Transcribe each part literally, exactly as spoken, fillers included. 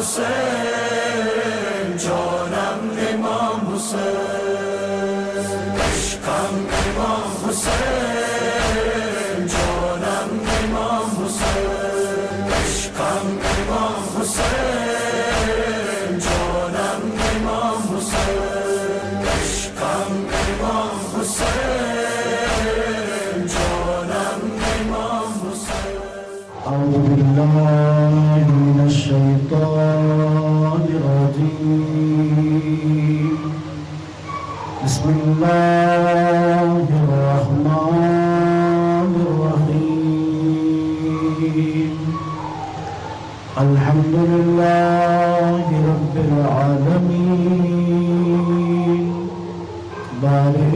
حسین جانم امام حسین عشقم امام حسین جانم امام حسین عشقم امام حسین جانم امام حسین عشقم امام حسین جانم امام حسین أعوذ بالله من الشيطان الرجيم بسم الله الرحمن الرحيم الحمد لله رب العالمين بارئ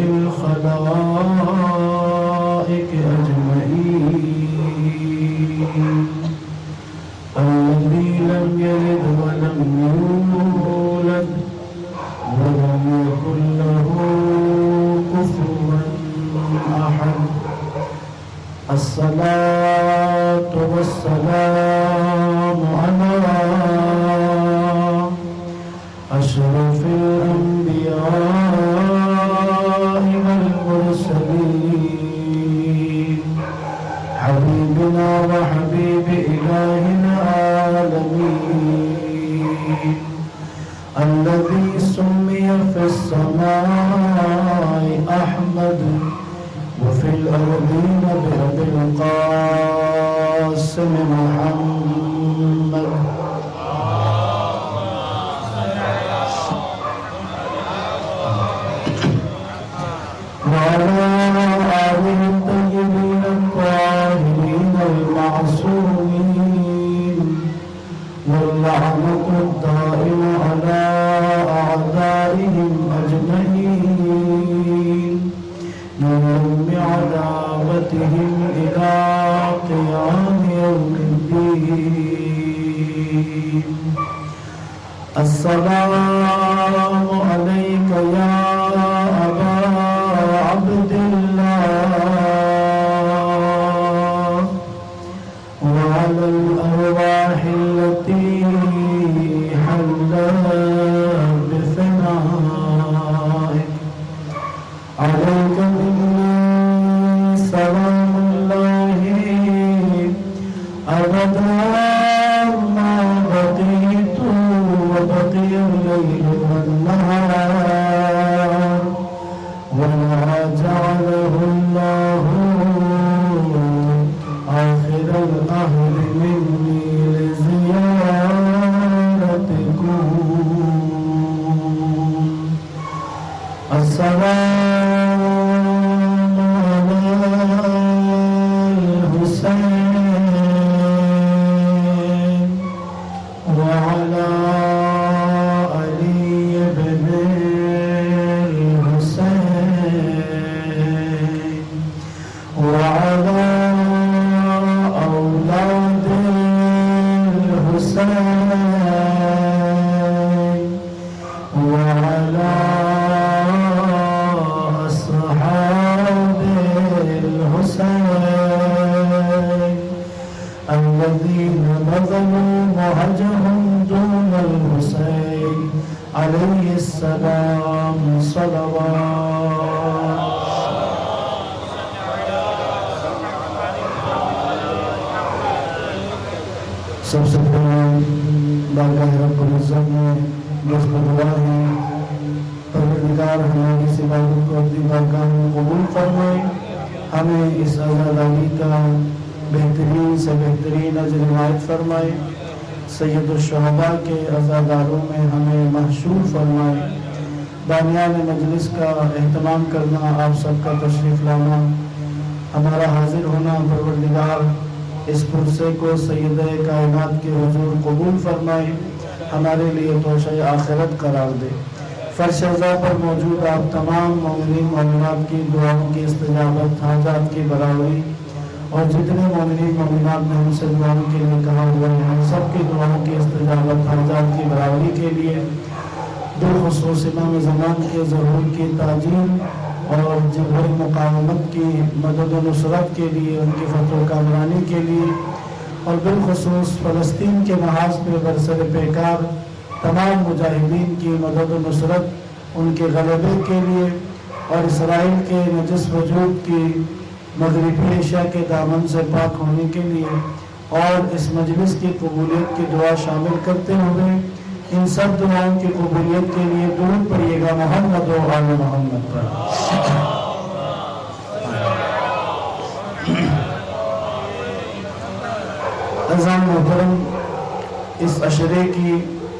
الخلائق أجمعين الذي لم يلد ولم يولد ولم يكن له كفوا أحد الصلاة والسلام على أشرف الأنبياء والمرسلين حبيبنا وحبيب إلهنا العالمين الذي سمي في السماء أحمد وفي الأرضين بأبي القاسم محمد وعلى آله الطيبين الطاهرين المعصومين واللعنة الدائمة على أعدائهم أجمعين من يوم عداوتهم إلى قيام يوم الدين السلام عليك يا أبا عبد الله وعلى الأرواح التي حلت بفنائك عليك مني سلام الله أبدا ما بقيت وبقي الليل والنهار وما جعله الله آخر الأهل مني لزيارتكم السلام على الحسين وعلى علي بن الحسين وعلى أولاد الحسين وعلى أصحاب الحسين الذين بذلوا مهجهم دون الحسين عليه السلام صلوات سب سے پہلے بارگاہ رب العزت میں نصب دعا ہے پروردگار ہماری اس عبادت کو اپنی بارگاہ میں قبول فرمائے ہمیں اس عزاداری کا بہترین سے بہترین اجر عنایت فرمائے سید الشہداء کے عزاداروں میں ہمیں محشور فرمائے بانیان مجلس کا اہتمام کرنا آپ سب کا تشریف لانا ہمارا حاضر ہونا پروردگار اس پرسے کو سید کائنات کے حضور قبول فرمائے ہمارے لیے توشہ آخرت قرار دے فرش رضا پر موجود آپ تمام مومنین مومنات کی دعاؤں کی استجابت حاجات کی برابری اور جتنے مومنین مومنات نے ہم سے دعاؤں کے لیے کہا ہوا ہے ہم سب کی دعاؤں کی استجابت حاجات کی برابری کے لیے بالخصوص امام زمان کے ظہور کی تعجیل اور جبہر مقاومت کی مدد و نصرت کے لیے ان کی فتح و کامرانی کے لیے اور بالخصوص فلسطین کے محاذ پہ برسر پیکار تمام مجاہدین کی مدد و نصرت ان کے غلبے کے لیے اور اسرائیل کے نجس وجود کی مغربی ایشیا کے دامن سے پاک ہونے کے لیے اور اس مجلس کی قبولیت کی دعا شامل کرتے ہوئے ان سب دعاؤں کی قبولیت کے لیے درود پڑھیے گا محمد و آل محمد پر۔ عزیزان محترم، اس عشرے کی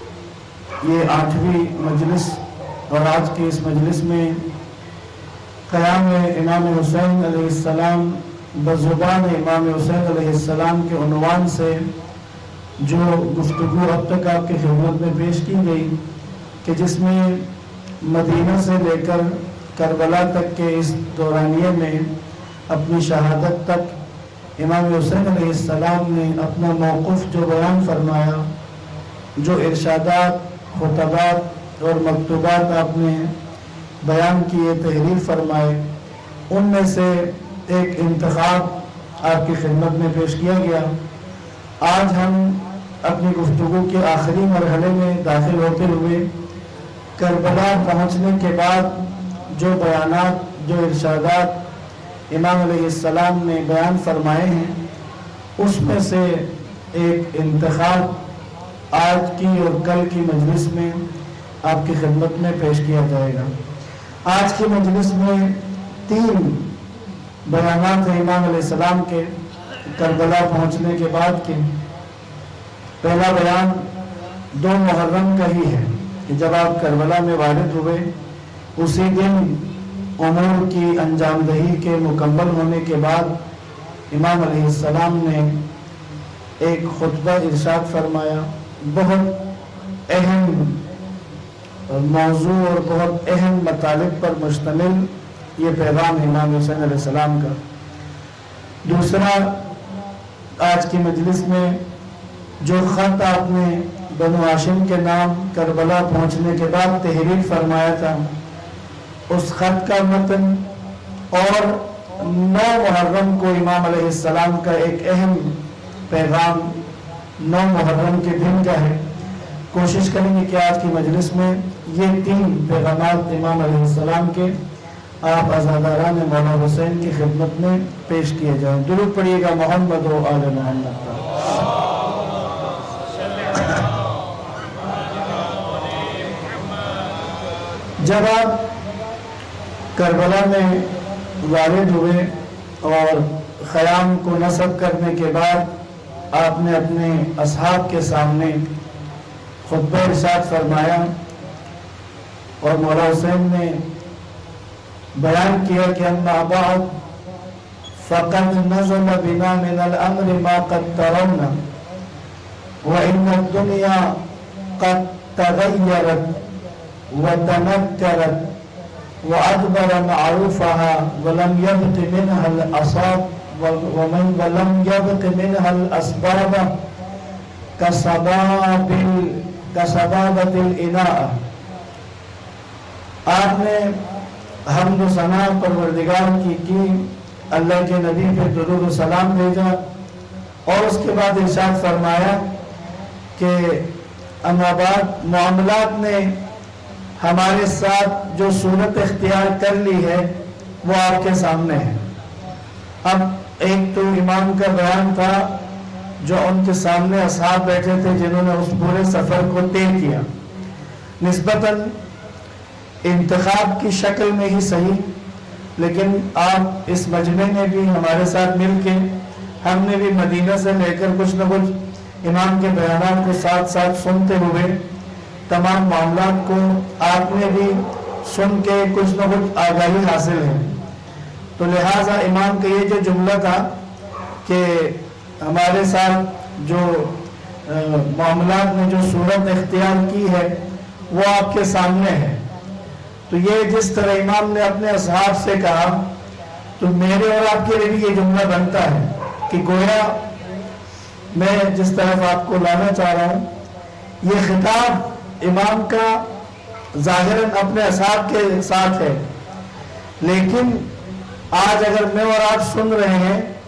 یہ آٹھویں مجلس اور آج کی اس مجلس میں قیام امام حسین علیہ السلام بزبان امام حسین علیہ السلام کے عنوان سے جو گفتگو اب تک آپ کی خدمت میں پیش کی گئی کہ جس میں مدینہ سے لے کر کربلا تک کے اس دورانیے میں اپنی شہادت تک امام حسین علیہ السلام نے اپنا موقف جو بیان فرمایا، جو ارشادات، خطبات اور مکتوبات آپ نے بیان کیے، تحریر فرمائے، ان میں سے ایک انتخاب آپ کی خدمت میں پیش کیا گیا۔ آج ہم اپنی گفتگو کے آخری مرحلے میں داخل ہوتے ہوئے کربلا پہنچنے کے بعد جو بیانات، جو ارشادات امام علیہ السلام نے بیان فرمائے ہیں، اس میں سے ایک انتخاب آج کی اور کل کی مجلس میں آپ کی خدمت میں پیش کیا جائے گا۔ آج کی مجلس میں تین بیانات ہیں امام علیہ السلام کے کربلا پہنچنے کے بعد کے۔ پہلا بیان دو محرم کا ہی ہے کہ جب آپ کربلا میں وارد ہوئے، اسی دن امور کی انجام دہی کے مکمل ہونے کے بعد امام علیہ السلام نے ایک خطبہ ارشاد فرمایا۔ بہت اہم موضوع اور بہت اہم مطالب پر مشتمل یہ پیغام امام حسین علیہ السلام کا۔ دوسرا، آج کی مجلس میں جو خط آپ نے بنو ہاشم کے نام کربلا پہنچنے کے بعد تحریر فرمایا تھا، اس خط کا متن اور نو محرم کو امام علیہ السلام کا ایک اہم پیغام نو محرم کے دن کا ہے۔ کوشش کریں گے کہ آج کی مجلس میں یہ تین پیغامات امام علیہ السلام کے آپ عزاداران مولا حسین کی خدمت میں پیش کیے جائیں۔ درود پڑھیے گا محمد و آل محمد پر۔ جب آپ کربلا میں وارد ہوئے اور خیام کو نصب کرنے کے بعد آپ نے اپنے اصحاب کے سامنے خطبہ ارشاد فرمایا اور مولا حسین نے بیان کیا کہ اما بعد فقد نزل بنا من الامر ما قد ترون وان الدنيا قد تغيرت وتنكرت وأدبر معروفها ولم يبق منها الأصاب ومن ولم يبق منها الأسباب كسباب كسبابة الإناء۔ آپ نے حمد و ثنا پروردگار کی کی، اللہ کے نبی پہ درود و سلام بھیجا اور اس کے بعد ارشاد فرمایا کہ اما بعد معاملات نے ہمارے ساتھ جو صورت اختیار کر لی ہے وہ آپ کے سامنے ہے۔ اب ایک تو امام کا بیان تھا جو ان کے سامنے اصحاب بیٹھے تھے جنہوں نے اس پورے سفر کو طے کیا، نسبتاً انتخاب کی شکل میں ہی صحیح، لیکن آپ اس مجمع میں بھی ہمارے ساتھ مل کے ہم نے بھی مدینہ سے لے کر کچھ نہ کچھ امام کے بیانات کو ساتھ ساتھ سنتے ہوئے تمام معاملات کو آپ نے بھی سن کے کچھ نہ کچھ آگاہی حاصل ہے۔ تو لہٰذا امام کا یہ جو جملہ تھا کہ ہمارے ساتھ جو معاملات نے جو صورت اختیار کی ہے وہ آپ کے سامنے ہے، تو یہ جس طرح امام نے اپنے اصحاب سے کہا تو میرے اور آپ کے لیے بھی یہ جملہ بنتا ہے کہ گویا میں جس طرف آپ کو لانا چاہ رہا ہوں، یہ خطاب امام کا ظاہراً اپنے اصحاب کے ساتھ ہے، لیکن آج اگر میں اور آپ سن رہے ہیں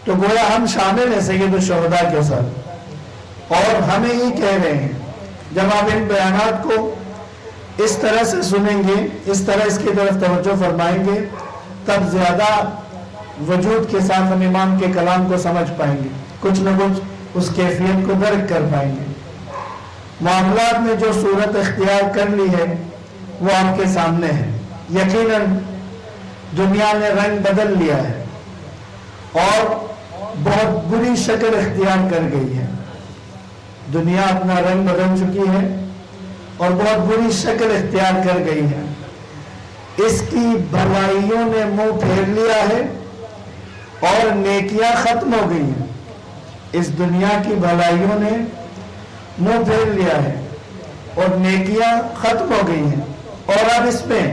تو گویا ہم شامل ہیں سید الشہداء کے ساتھ، اور ہمیں ہی کہہ رہے ہیں۔ جب آپ ان بیانات کو اس طرح سے سنیں گے، اس طرح اس کی طرف توجہ فرمائیں گے، تب زیادہ وجود کے ساتھ ہم امام کے کلام کو سمجھ پائیں گے، کچھ نہ کچھ اس کیفیت کو درک کر پائیں گے۔ معاملات میں جو صورت اختیار کر لی ہے وہ آپ کے سامنے ہے۔ یقیناً دنیا نے رنگ بدل لیا ہے اور بہت بری شکل اختیار کر گئی ہے۔ دنیا اپنا رنگ بدل چکی ہے اور بہت بری شکل اختیار کر گئی ہے۔ اس کی بھلائیوں نے منہ پھیر لیا ہے اور نیکیاں ختم ہو گئی ہیں۔ اس دنیا کی بھلائیوں نے منہ پھیر لیا ہے اور نیکیاں ختم ہو گئی ہیں، اور اب اس میں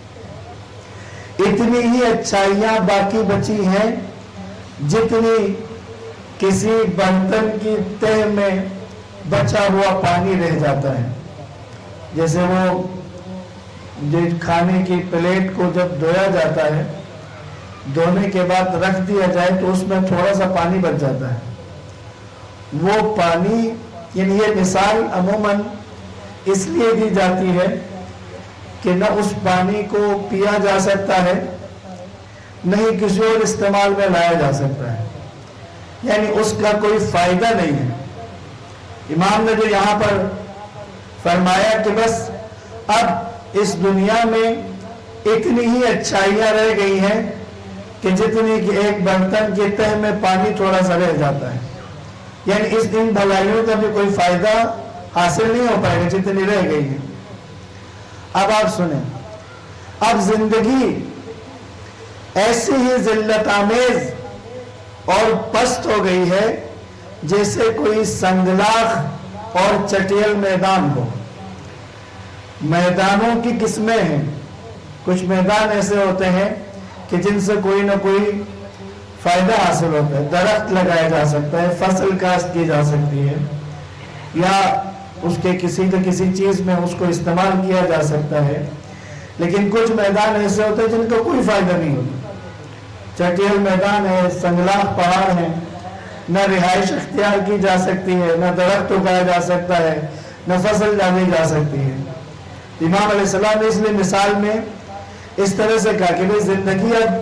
اتنی ہی اچھائیاں باقی بچی ہیں جتنی کسی برتن کی تہ میں بچا ہوا پانی رہ جاتا ہے۔ جیسے وہ کھانے کی پلیٹ کو جب دھویا جاتا ہے، دھونے کے بعد رکھ دیا جائے تو اس میں تھوڑا سا پانی بچ جاتا ہے۔ وہ پانی، یعنی یہ مثال عموماً اس لیے دی جاتی ہے کہ نہ اس پانی کو پیا جا سکتا ہے، نہ ہی کسی اور استعمال میں لایا جا سکتا ہے، یعنی اس کا کوئی فائدہ نہیں ہے۔ امام نے جو یہاں پر فرمایا کہ بس اب اس دنیا میں اتنی ہی اچھائیاں رہ گئی ہیں کہ جتنی کہ ایک برتن کے تہ میں پانی تھوڑا سا رہ جاتا ہے، یعنی اس ان بھلائیوں کا بھی کوئی فائدہ حاصل نہیں ہو پائے گا جتنی رہ گئی ہے۔ اب آپ سنیں، اب زندگی ایسی ہی ذلت آمیز اور پست ہو گئی ہے جیسے کوئی سنگلاخ اور چٹیل میدان ہو۔ میدانوں کی قسمیں ہیں، کچھ میدان ایسے ہوتے ہیں کہ جن سے کوئی نہ کوئی فائدہ حاصل ہوتا ہے، درخت لگایا جا سکتا ہے، فصل کاشت کی جا سکتی ہے، یا اس کے کسی نہ کسی چیز میں اس کو استعمال کیا جا سکتا ہے، لیکن کچھ میدان ایسے ہوتے ہیں جن کا کوئی فائدہ نہیں ہوتا۔ چٹیل میدان ہے، سنگلاخ پہاڑ ہیں، نہ رہائش اختیار کی جا سکتی ہے، نہ درخت اگایا جا سکتا ہے، نہ فصل ڈالی جا سکتی ہے۔ امام علیہ السلام نے اس لیے مثال میں اس طرح سے کہا کہ زندگی اب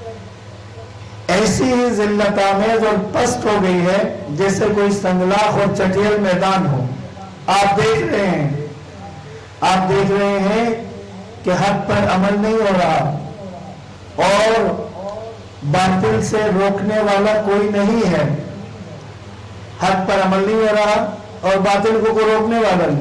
ایسی ہی ذلت آمیز اور پست ہو گئی ہے جیسے کوئی سنگلاخ اور چٹیل میدان ہو۔ آپ دیکھ رہے ہیں آپ دیکھ رہے ہیں کہ حق پر عمل نہیں ہو رہا اور باطل سے روکنے والا کوئی نہیں ہے۔ حق پر عمل نہیں ہو رہا اور باطل کو کوئی روکنے والا نہیں۔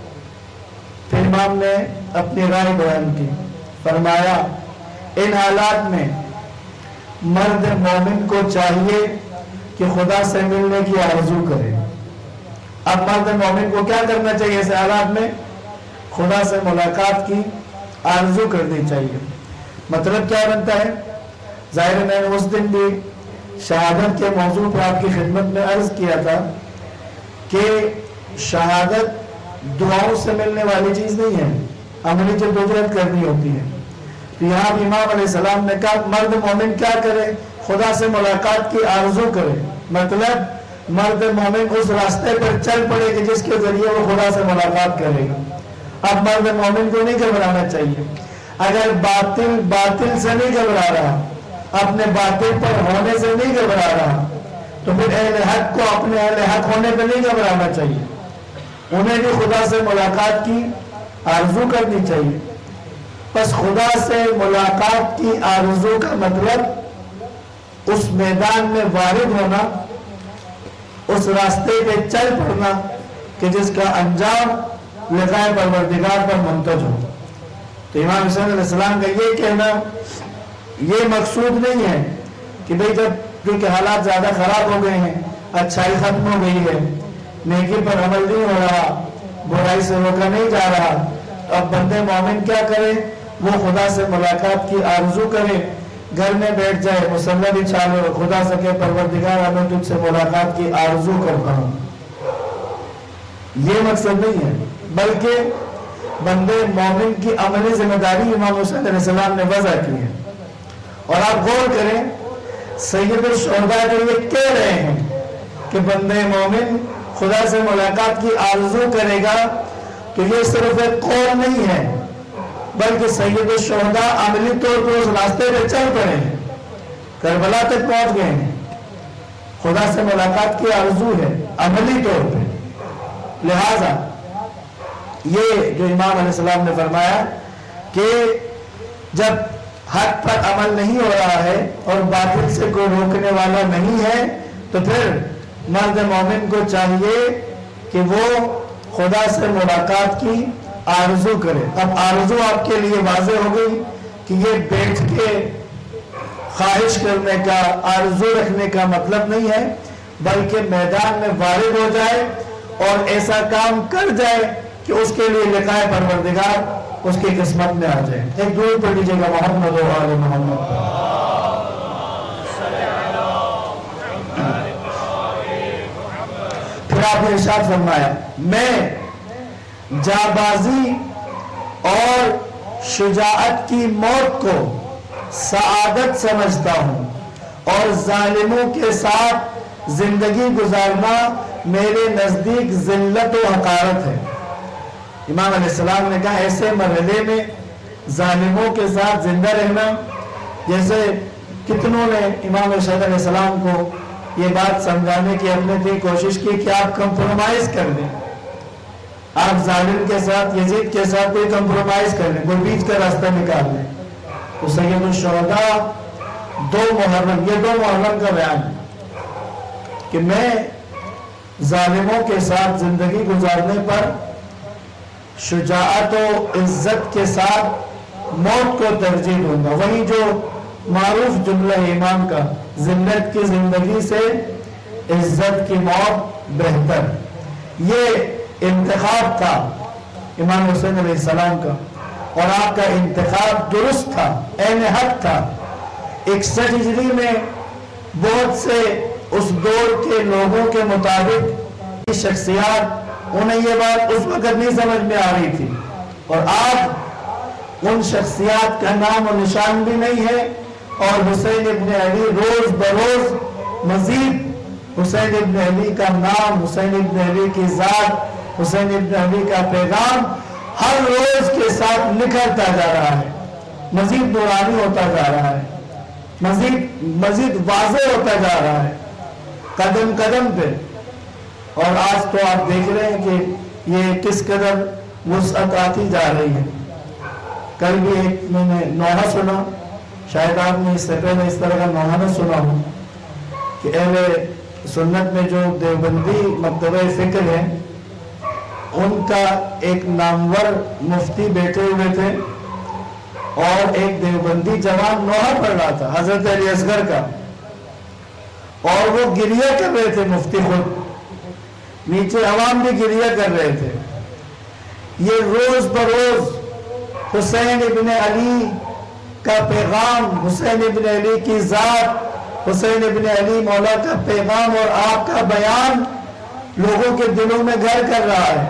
پھر امام نے اپنی رائے بیان کی، فرمایا ان حالات میں مرد مومن کو چاہیے کہ خدا سے ملنے کی آرزو کرے۔ اب مرد مومن کو کیا کرنا چاہیے ایسے حالات میں؟ خدا سے ملاقات کی آرزو کرنی چاہیے۔ مطلب کیا بنتا ہے؟ ظاہر میں نے اس دن بھی شہادت کے موضوع پر آپ کی خدمت میں عرض کیا تھا کہ شہادت دعاؤں سے ملنے والی چیز نہیں ہے، عملی جدوجہد کرنی ہوتی ہے۔ تو یہاں بھی امام علیہ السلام نے کہا مرد مومن کیا کرے؟ خدا سے ملاقات کی آرزو کرے۔ مطلب مرد مومن اس راستے پر چل پڑے کہ جس کے ذریعے وہ خدا سے ملاقات کرے گا۔ اب مرد مومن کو نہیں گھبرانا چاہیے۔ اگر باطل باطل سے نہیں گھبرا رہا، اپنے باطل پر ہونے سے نہیں گھبرا رہا، تو پھر اہل حق کو اپنے اہل حق ہونے پہ نہیں گھبرانا چاہیے۔ انہیں بھی خدا سے ملاقات کی آرزو کرنی چاہیے۔ بس خدا سے ملاقات کی آرزو کا مطلب اس میدان میں وارد ہونا، اس راستے پہ چل پڑنا کہ جس کا انجام لقائے پروردگار پر منتج ہو۔ تو امام حسین علیہ السلام کا یہ کہنا یہ مقصود نہیں ہے کہ بھئی جب کیونکہ حالات زیادہ خراب ہو گئے ہیں، اچھائی ختم ہو گئی ہے، نیکی پر عمل نہیں ہو رہا، برائی سے روکا نہیں جا رہا، اب بندے مومن کیا کرے؟ وہ خدا سے ملاقات کی آرزو کرے، گھر میں بیٹھ جائے، مصلی بچھا لے، خدا سے کہ پروردگار میں تجھ سے ملاقات کی آرزو کرتا ہوں۔ یہ مقصد نہیں ہے، بلکہ بندے مومن کی عملی ذمہ داری امام حسین علیہ السلام نے وضع کی ہے۔ اور آپ غور کریں، سید الشہداء جو یہ کہہ رہے ہیں کہ بندے مومن خدا سے ملاقات کی آرزو کرے گا تو یہ صرف ایک قول نہیں ہے، بلکہ سید الشہداء عملی طور پر اس راستے پہ چل پڑے ہیں، کربلا تک پہنچ گئے ہیں، خدا سے ملاقات کی آرزو ہے عملی طور پہ۔ لہذا یہ جو امام علیہ السلام نے فرمایا کہ جب حق پر عمل نہیں ہو رہا ہے اور باطل سے کوئی روکنے والا نہیں ہے تو پھر مرد مومن کو چاہیے کہ وہ خدا سے ملاقات کی آرزو کرے۔ اب آرزو آپ کے لیے واضح ہو گئی کہ یہ بیٹھ کے خواہش کرنے کا، آرزو رکھنے کا مطلب نہیں ہے، بلکہ میدان میں وارد ہو جائے اور ایسا کام کر جائے کہ اس کے لیے لقائے پروردگار اس کی قسمت میں آ جائے۔ ایک درود پڑھ لیجیے گا محمد و آل محمد۔ پھر آپ نے ارشاد فرمایا میں جانبازی اور شجاعت کی موت کو سعادت سمجھتا ہوں اور ظالموں کے ساتھ زندگی گزارنا میرے نزدیک ذلت و حقارت ہے۔ امام علیہ السلام نے کہا ایسے مرحلے میں ظالموں کے ساتھ زندہ رہنا، جیسے کتنوں نے امام ارشاد علیہ السلام کو یہ بات سمجھانے کی اپنے تھی کوشش کی کہ آپ کمپرومائز کر دیں، آپ ظالم کے ساتھ، یزید کے ساتھ کوئی کمپرومائز کر لیں، کوئی بیچ کا راستہ نکال لیں۔ تو سید الشہداء دو محرم، یہ دو محرم کا بیان ہے کہ میں ظالموں کے ساتھ زندگی گزارنے پر شجاعت و عزت کے ساتھ موت کو ترجیح دوں گا۔ وہی جو معروف جملہ امام کا، ذلت کی زندگی سے عزت کی موت بہتر، یہ انتخاب تھا امام حسین علیہ السلام کا، اور آپ کا انتخاب درست تھا، عین حق تھا۔ اکسٹھ ہجری میں بہت سے اس دور کے لوگوں کے مطابق شخصیات، انہیں یہ بات اس وقت نہیں سمجھ میں آ رہی تھی، اور آج ان شخصیات کا نام و نشان بھی نہیں ہے، اور حسین ابن علی روز بروز مزید حسین ابن علی کا نام، حسین ابن علی کی ذات، حسین ابن علی کا پیغام ہر روز کے ساتھ نکھرتا جا رہا ہے، مزید نورانی ہوتا جا رہا ہے، مزید مزید واضح ہوتا جا رہا ہے قدم قدم پہ۔ اور آج تو آپ دیکھ رہے ہیں کہ یہ کس قدر وسعت آتی جا رہی ہے۔ کل بھی ایک میں نے نوحہ سنا، شاید آپ نے اس سے پہلے اس طرح کا نوحہ نہ سنا ہو، کہ اہل سنت میں جو دیوبندی مکتبہ فکر ہے ان کا ایک نامور مفتی بیٹھے ہوئے تھے، اور ایک دیوبندی جوان نوحہ پڑھ رہا تھا حضرت علی اصغر کا، اور وہ گریہ کر رہے تھے، مفتی خود نیچے عوام بھی گریہ کر رہے تھے۔ یہ روز بروز حسین ابن علی کا پیغام، حسین ابن علی کی ذات، حسین ابن علی مولا کا پیغام اور آپ کا بیان لوگوں کے دلوں میں گھر کر رہا ہے۔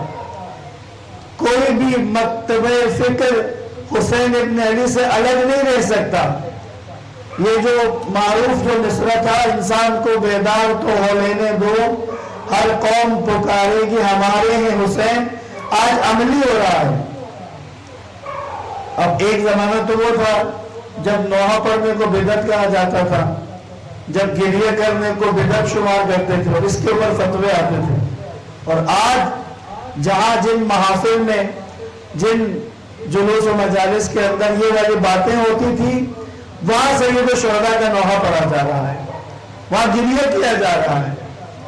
کوئی بھی مکتبہ فکر حسین ابن علی سے الگ نہیں رہ سکتا۔ یہ جو معروف جو مصرع تھا، انسان کو بیدار تو ہو لینے دو، ہر قوم پکارے گی ہمارے ہیں حسین، آج عملی ہو رہا ہے۔ اب ایک زمانہ تو وہ تھا جب نوحہ پڑھنے کو بدعت کہا جاتا تھا، جب گریہ کرنے کو بدعت شمار کرتے تھے اور اس کے اوپر فتوے آتے تھے، اور آج جہاں جن محافل میں، جن جلوس و مجالس کے اندر یہ والی باتیں ہوتی تھی، وہاں سید الشہداء کا نوحہ پڑھا جا رہا ہے، وہاں گریہ کیا جا رہا ہے۔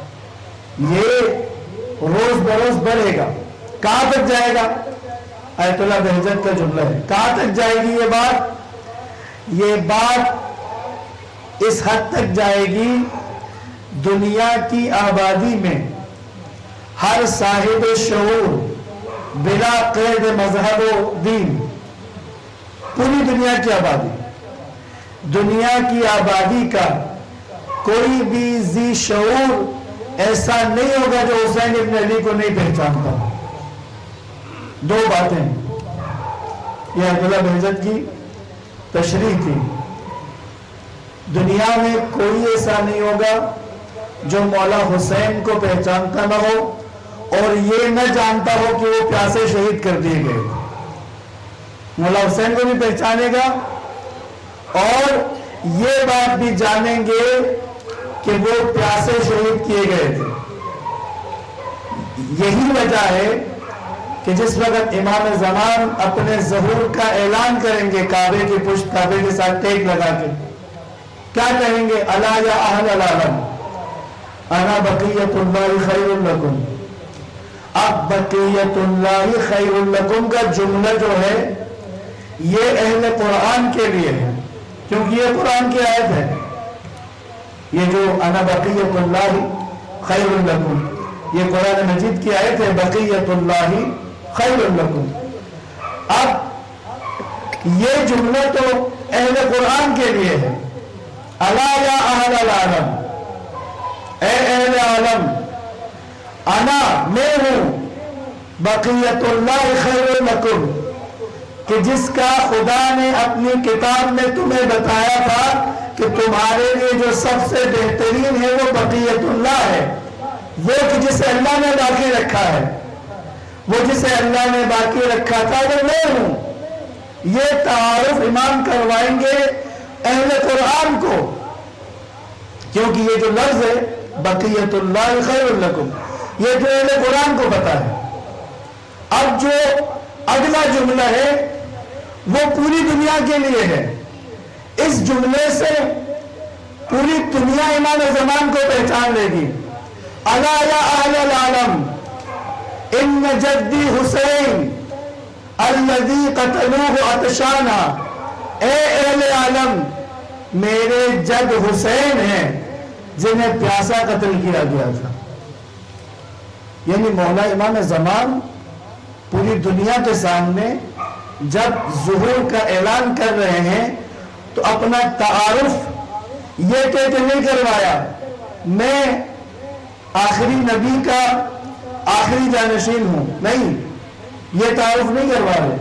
یہ روز بروز بڑھے گا، کہاں تک جائے گا؟ آیت اللہ بہجت کا جملہ ہے، کہاں تک جائے گی یہ بات؟ یہ بات اس حد تک جائے گی، دنیا کی آبادی میں ہر صاحب شعور بلا قید مذہب و دین، پوری دنیا کی آبادی، دنیا کی آبادی کا کوئی بھی ذی شعور ایسا نہیں ہوگا جو حسین ابن علی کو نہیں پہچانتا۔ دو باتیں، یہ عبداللہ بہجت کی تشریح تھی۔ دنیا میں کوئی ایسا نہیں ہوگا جو مولا حسین کو پہچانتا نہ ہو اور یہ نہ جانتا ہو کہ وہ پیاسے شہید کر دیے گئے. مولا حسین کو بھی پہچانے گا اور یہ بات بھی جانیں گے کہ وہ پیاسے شہید کیے گئے تھے. یہی وجہ ہے کہ جس وقت امام زمان اپنے ظہور کا اعلان کریں گے کعبے کی پشت کعبے کے ساتھ ٹیک لگا کے کیا کہیں گے؟ الا یا اہل العالم انا بقیت اللہ خیر لکم. اب بقیت اللہ خیر لکم کا جملہ جو ہے یہ اہل قرآن کے لیے ہے کیونکہ یہ قرآن کی آیت ہے. یہ جو انا بقیت اللہ خیر لکم یہ قرآن مجید کی آیت ہے بقیت اللہ خیر لکم. اب یہ جملہ تو اہل قرآن کے لیے ہے. الا یا اہل العالم اے اہل عالم انا میں ہوں بقیت اللہ خیر لکم کہ جس کا خدا نے اپنی کتاب میں تمہیں بتایا تھا کہ تمہارے لیے جو سب سے بہترین ہے وہ بقیت اللہ ہے. وہ کہ جسے اللہ نے باقی رکھا ہے وہ جسے اللہ نے باقی رکھا تھا وہ میں ہوں. یہ تعارف امام کروائیں گے اہل قرآن کو کیونکہ یہ جو لفظ ہے بقیت اللہ خیر لکم یہ جو اہل قرآن کو پتا ہے. اب جو اگلا جملہ ہے وہ پوری دنیا کے لیے ہے. اس جملے سے پوری دنیا امام زمان کو پہچان لے گی. الا یا اہل العالم ان جدی حسین الذی قتلوہ عطشانا اے اہل عالم میرے جد حسین ہیں جنہیں پیاسا قتل کیا گیا تھا. یعنی مولا امام زمان پوری دنیا کے سامنے جب ظہور کا اعلان کر رہے ہیں تو اپنا تعارف یہ کہتے نہیں کروایا میں آخری نبی کا آخری جانشین ہوں. نہیں یہ تعارف نہیں کروا رہے.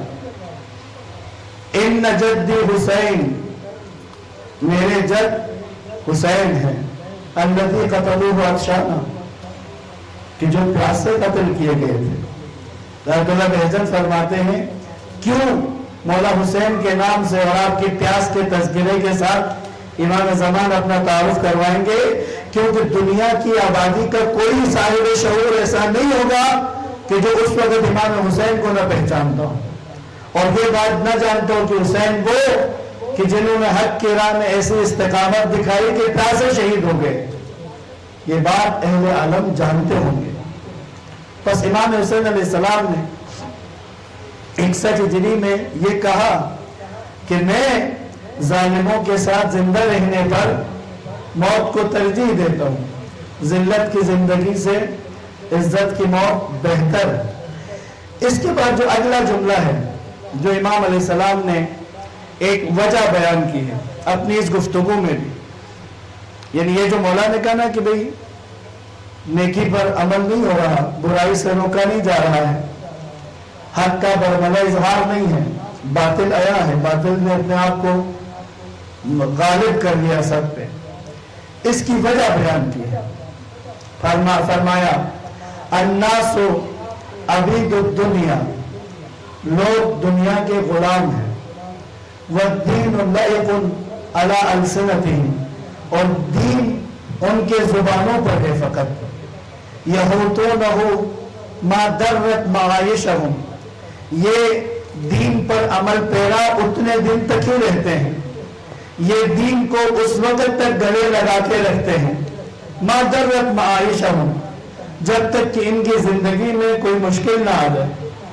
ان جدی حسین میرے جد حسین ہیں الذی قتلوہ عطشانا کہ جو پیاس سے قتل کیے گئے تھے. حضرت اللہ بہجن فرماتے ہیں کیوں مولا حسین کے نام سے اور آپ کی پیاس کے تذکرے کے ساتھ امام زمان اپنا تعارف کروائیں گے کیونکہ دنیا کی آبادی کا کوئی صاحب شعور ایسا نہیں ہوگا کہ جو اس وقت امام حسین کو نہ پہچانتا ہو اور یہ بات نہ جانتا ہو کہ حسین وہ کہ جنہوں نے حق کی راہ میں ایسی استقامت دکھائی کہ پیاسے شہید ہو گئے. یہ بات اہل عالم جانتے ہوں گے. بس امام حسین علیہ السلام نے اکسٹھ ہجری میں یہ کہا کہ میں ظالموں کے ساتھ زندہ رہنے پر موت کو ترجیح دیتا ہوں. ذلت کی زندگی سے عزت کی موت بہتر. اس کے بعد جو اگلا جملہ ہے جو امام علیہ السلام نے ایک وجہ بیان کی ہے اپنی اس گفتگو میں بھی یعنی یہ جو مولا نے کہا نا کہ بھئی نیکی پر عمل نہیں ہو رہا برائی سے روکا نہیں جا رہا ہے حق کا برملا اظہار نہیں ہے باطل آیا ہے باطل نے اپنے آپ کو غالب کر لیا سب پہ. اس کی وجہ بیان کی ہے. فرما فرمایا الناس عبید الدنیا لوگ دنیا کے غلام ہیں والدین لائق علی السنتہم اور دین ان کے زبانوں پر ہے فقط یہوتونہ ما درت معایشہم یہ دین پر عمل پیرا اتنے دن تک ہی رہتے ہیں یہ دین کو اس وقت تک گلے لگا کے رکھتے ہیں ما درت معایشہم جب تک کہ ان کی زندگی میں کوئی مشکل نہ آ جائے.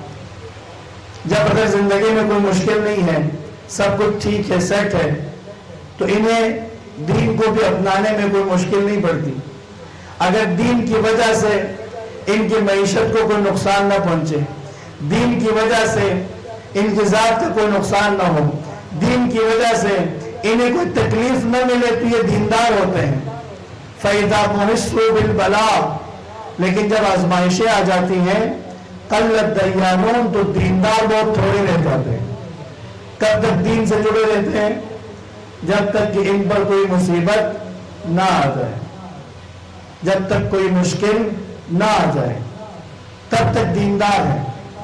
جب اگر زندگی میں کوئی مشکل نہیں ہے سب کچھ ٹھیک ہے سیٹ ہے تو انہیں دین کو بھی اپنانے میں کوئی مشکل نہیں پڑتی. اگر دین کی وجہ سے ان کی معیشت کو کوئی نقصان نہ پہنچے دین کی وجہ سے ان کی ذات کا کوئی نقصان نہ ہو دین کی وجہ سے انہیں کوئی تکلیف نہ ملے تو یہ دیندار ہوتے ہیں. فَإِذَا مُحِسُّوا بِالْبَلَاءِ لیکن جب آزمائشیں آ جاتی ہیں قلت دیانون تو دیندار بہت تھوڑے رہ جاتے ہیں. کب تک دین سے جڑے رہتے ہیں جب تک کہ ان پر کوئی مصیبت نہ آ جائے، جب تک کوئی مشکل نہ آ جائے تب تک دیندار ہے،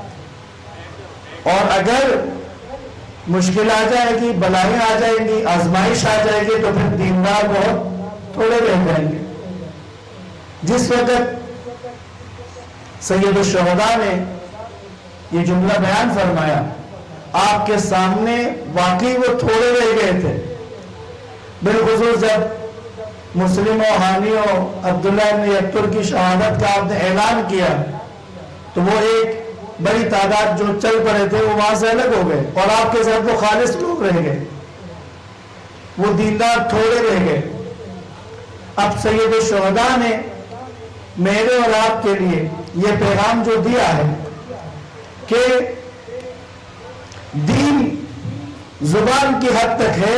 اور اگر مشکل آ جائے گی، بلائیں آ جائیں گی، آزمائش آ جائے گی، تو پھر دیندار بہت تھوڑے رہ جائیں گے۔ جس وقت سید الشہداء نے یہ جملہ بیان فرمایا، آپ کے سامنے واقعی وہ تھوڑے رہ گئے تھے، بالخصوص جب مسلم و حانی و عبداللہ ابن یکتر کی شہادت کا آپ نے اعلان کیا تو وہ ایک بڑی تعداد جو چل پڑے تھے وہ وہاں سے الگ ہو گئے، اور آپ کے ساتھ وہ خالص لوگ رہ گئے، وہ دیندار تھوڑے رہ گئے۔ اب سید الشہداء نے میرے اور آپ کے لیے یہ پیغام جو دیا ہے کہ دین زبان کی حد تک ہے،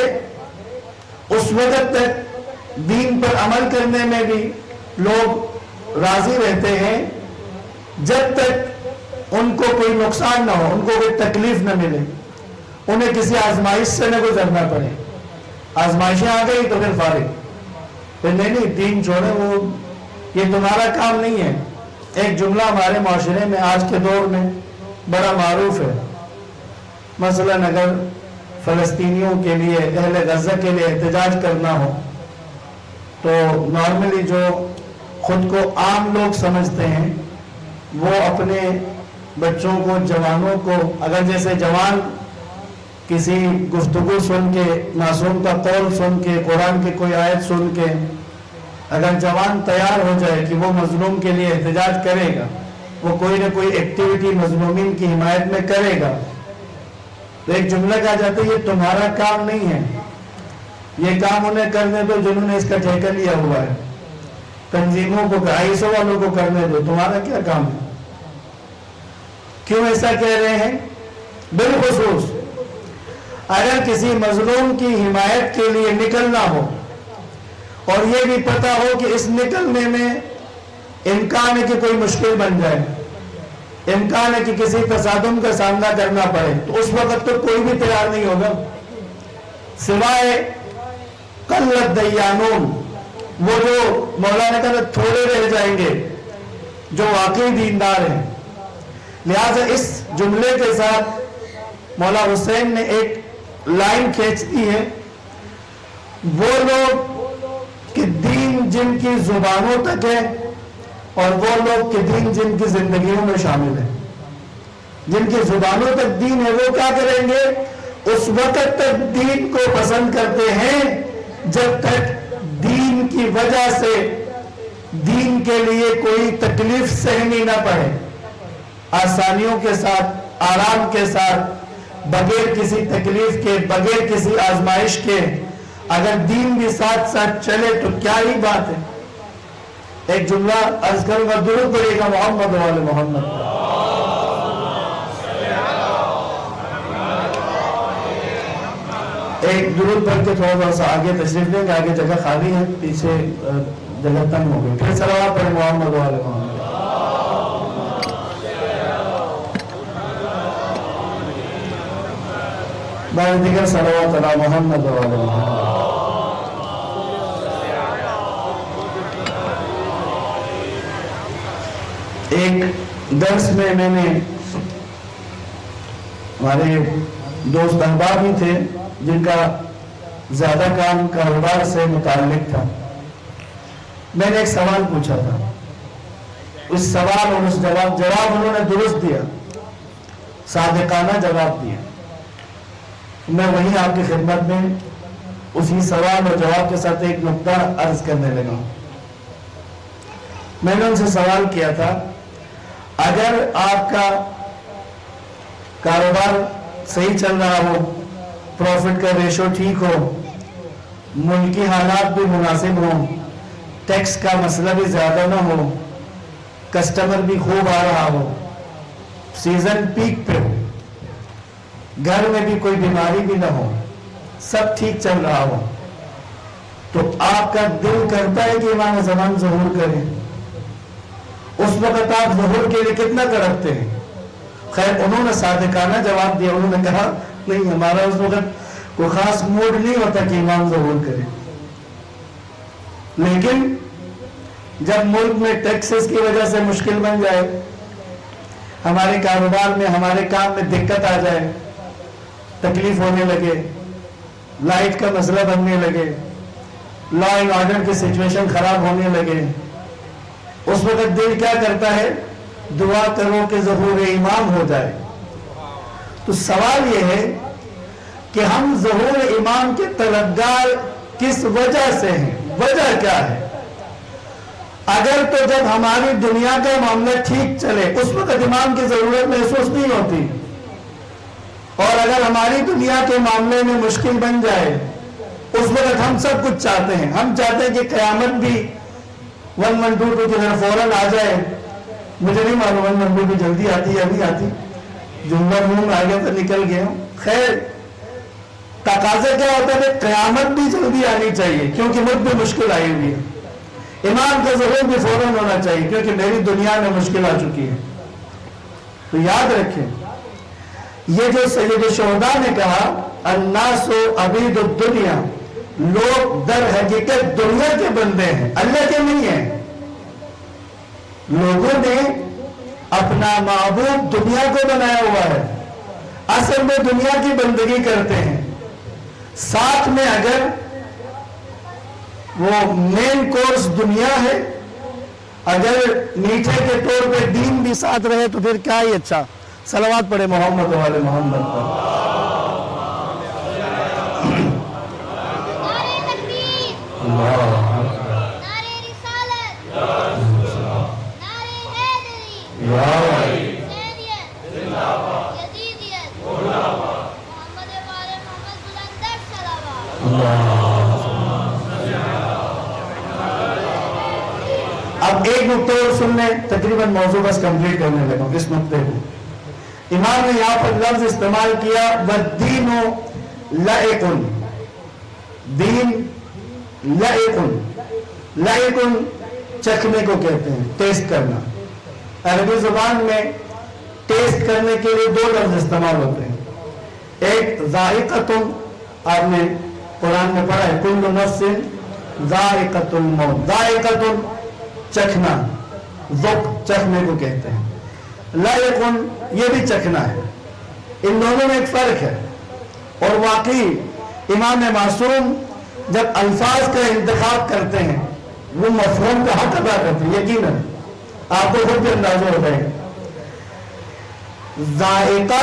اس وقت تک دین پر عمل کرنے میں بھی لوگ راضی رہتے ہیں جب تک ان کو کوئی نقصان نہ ہو، ان کو کوئی تکلیف نہ ملے، انہیں کسی آزمائش سے نہ گزرنا پڑے۔ آزمائشیں آ گئی تو پھر فارغ، پھر نہیں نہیں دین چھوڑے، وہ یہ تمہارا کام نہیں ہے۔ ایک جملہ ہمارے معاشرے میں آج کے دور میں بڑا معروف ہے، مثلاً اگر فلسطینیوں کے لیے، اہل غزہ کے لیے احتجاج کرنا ہو تو نارملی جو خود کو عام لوگ سمجھتے ہیں وہ اپنے بچوں کو، جوانوں کو، اگر جیسے جوان کسی گفتگو سن کے، معصوم کا قول سن کے، قرآن کی کوئی آیت سن کے اگر جوان تیار ہو جائے کہ وہ مظلوم کے لیے احتجاج کرے گا، وہ کوئی نہ کوئی ایکٹیویٹی مظلومین کی حمایت میں کرے گا، تو ایک جملہ کہا جاتا ہے یہ تمہارا کام نہیں ہے، یہ کام انہیں کرنے دو جنہوں نے اس کا ٹھیکہ لیا ہوا ہے، تنظیموں کو، آئی سو والوں کو کرنے دو، تمہارا کیا کام ہے؟ کیوں ایسا کہہ رہے ہیں؟ بالخصوص اگر کسی مظلوم کی حمایت کے لیے نکلنا ہو اور یہ بھی پتا ہو کہ اس نکلنے میں امکان ہے کہ کوئی مشکل بن جائے، امکان ہے کہ کسی تصادم کا سامنا کرنا پڑے، تو اس وقت تو کوئی بھی تیار نہیں ہوگا سوائے قلت دیانون، وہ جو مولانا کہا تھوڑے رہ جائیں گے جو واقعی دیندار ہیں۔ لہٰذا اس جملے کے ساتھ مولا حسین نے ایک لائن کھینچ دی ہے، وہ لوگ کہ دین جن کی زبانوں تک ہے اور وہ لوگ کہ دین جن کی زندگیوں میں شامل ہے۔ جن کی زبانوں تک دین ہے وہ کیا کریں گے؟ اس وقت تک دین کو پسند کرتے ہیں جب تک دین کی وجہ سے دین کے لیے کوئی تکلیف سہنی نہ پڑے، آسانیوں کے ساتھ، آرام کے ساتھ، بغیر کسی تکلیف کے، بغیر کسی آزمائش کے اگر دین بھی ساتھ ساتھ چلے تو کیا ہی بات ہے۔ ایک جملہ عرض کروں گا، درود پڑھیے گا محمد وآل محمد۔ ایک درود پڑھ کے تھوڑا سا آگے تشریف لیں گے، آگے جگہ خالی ہے، پیچھے جگہ تنگ ہو گئی، پھر صلوات پڑھیں محمد وآل محمد۔ بعد دیگر صلوات علی محمد وآل محمد۔ ایک درس میں میں نے، ہمارے دوست احباب ہی تھے جن کا زیادہ کام کاروبار سے متعلق تھا، میں نے ایک سوال پوچھا تھا، اس سوال اور اس جواب جواب انہوں نے درست دیا، صادقانہ جواب دیا۔ میں وہیں آپ کی خدمت میں اسی سوال اور جواب کے ساتھ ایک نقطہ عرض کرنے لگا۔ میں نے ان سے سوال کیا تھا، اگر آپ کا کاروبار صحیح چل رہا ہو، پروفٹ کا ریشو ٹھیک ہو، ملکی حالات بھی مناسب ہوں، ٹیکس کا مسئلہ بھی زیادہ نہ ہو، کسٹمر بھی خوب آ رہا ہو، سیزن پیک پہ ہو، گھر میں بھی کوئی بیماری بھی نہ ہو، سب ٹھیک چل رہا ہو، تو آپ کا دل کرتا ہے کہ امام زمان ظہور کریں، اس وقت آپ ظہور کے لیے کتنا تڑپتے ہیں؟ خیر انہوں نے صادقانہ جواب دیا، انہوں نے کہا نہیں، ہمارا اس وقت کوئی خاص موڈ نہیں ہوتا کہ امام ظہور کرے، لیکن جب ملک میں ٹیکسز کی وجہ سے مشکل بن جائے، ہمارے کاروبار میں ہمارے کام میں دقت آ جائے، تکلیف ہونے لگے، لائٹ کا مسئلہ بننے لگے، لا اینڈ آرڈر کی سچویشن خراب ہونے لگے، اس وقت دل کیا کرتا ہے؟ دعا کرو کہ ظہور امام ہو جائے۔ تو سوال یہ ہے کہ ہم ظہور امام کے طلبگار کس وجہ سے ہیں؟ وجہ کیا ہے؟ اگر تو جب ہماری دنیا کا معاملہ ٹھیک چلے اس وقت امام کی ضرورت محسوس نہیں ہوتی، اور اگر ہماری دنیا کے معاملے میں مشکل بن جائے اس وقت ہم سب کچھ چاہتے ہیں، ہم چاہتے ہیں کہ قیامت بھی ون ون ٹو ٹو کی طرح فوراً آ جائے۔ مجھے نہیں معلوم ون ون ٹو بھی جلدی آتی یا نہیں آتی، جملہ منہ میں آ گیا تو نکل گیا ہوں۔ خیر، تقاضا کیا ہوتا ہے کہ قیامت بھی جلدی آنی چاہیے کیونکہ مجھ پہ مشکل آئی ہوئی ہے، امام کا ظہور بھی فوراً ہونا چاہیے کیونکہ میری دنیا میں مشکل آ چکی ہے۔ تو یاد رکھیں، یہ جو سید الشہداء نے کہا الناس عبید الدنیا، لوگ در حقیقت دنیا کے بندے ہیں، اللہ کے نہیں ہیں۔ لوگوں نے اپنا معبود دنیا کو بنایا ہوا ہے، اصل میں دنیا کی بندگی کرتے ہیں، ساتھ میں اگر وہ مین کورس دنیا ہے، اگر میٹھے کے طور پہ دین بھی ساتھ رہے تو پھر کیا ہی اچھا۔ صلوات پڑھے محمد والے محمد پر۔ اب ایک نقطہ اور سن لیں، تقریباً موضوع بس کمپلیٹ کرنے لگا اس نقطے کو۔ امام نے یہاں پر لفظ استعمال کیا وَالدِّينُ لَعِقٌ، دین لعقن، لعقن چکھنے کو کہتے ہیں، ٹیسٹ کرنا۔ عربی زبان میں ٹیسٹ کرنے کے لیے دو لفظ استعمال ہوتے ہیں، ایک ذائقتن، آپ نے قرآن میں پڑھا ہے کل نفس ذائقۃ الموت، ذائقتن چکھنا، ذوق چکھنے کو کہتے ہیں، لعقن یہ بھی چکھنا ہے۔ ان دونوں میں ایک فرق ہے، اور واقعی امام معصوم جب الفاظ کا انتخاب کرتے ہیں وہ مفہوم کا حق ادا کرتے ہیں، یقیناً آپ کو خود بھی اندازہ ہو جائے گا۔ ذائقہ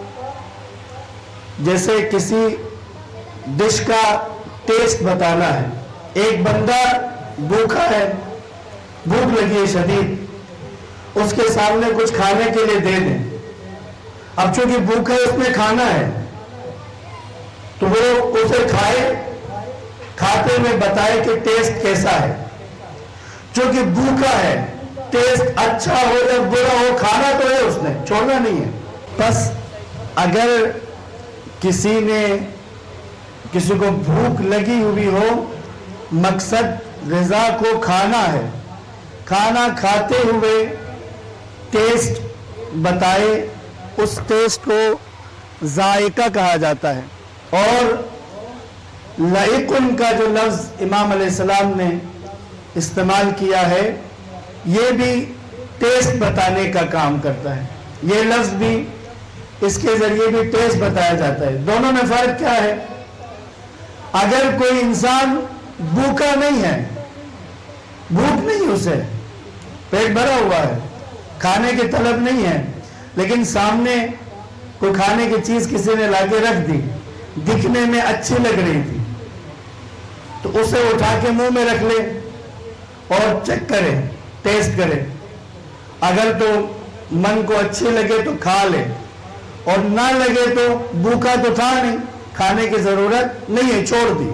جیسے کسی ڈش کا ٹیسٹ بتانا ہے، ایک بندہ بھوکا ہے، بھوک لگی ہے شدید، اس کے سامنے کچھ کھانے کے لیے دے دیں، اب چونکہ بھوکا ہے اس میں کھانا ہے تو وہ اسے کھائے، کھاتے میں بتائے کہ ٹیسٹ کیسا ہے، چونکہ بھوکا ہے، ٹیسٹ اچھا ہو یا برا ہو کھانا تو ہے، اس نے چھوڑنا نہیں ہے۔ بس اگر کسی نے کسی کو بھوک لگی ہوئی ہو، مقصد غذا کو کھانا ہے، کھانا کھاتے ہوئے ٹیسٹ بتائے، اس ٹیسٹ کو ذائقہ کہا جاتا ہے۔ اور لعقن کا جو لفظ امام علیہ السلام نے استعمال کیا ہے یہ بھی ٹیسٹ بتانے کا کام کرتا ہے، یہ لفظ بھی اس کے ذریعے بھی ٹیسٹ بتایا جاتا ہے۔ دونوں میں فرق کیا ہے؟ اگر کوئی انسان بھوکا نہیں ہے، بھوک نہیں اسے، پیٹ بھرا ہوا ہے، کھانے کی طلب نہیں ہے، لیکن سامنے کوئی کھانے کی چیز کسی نے لا کے رکھ دی، دکھنے میں اچھی لگ رہی تھی، تو اسے اٹھا کے منہ میں رکھ لے اور چیک کرے، ٹیسٹ کرے، اگر تو من کو اچھی لگے تو کھا لے، اور نہ لگے تو بھوکا تو تھا نہیں، کھانے کی ضرورت نہیں ہے، چھوڑ دی۔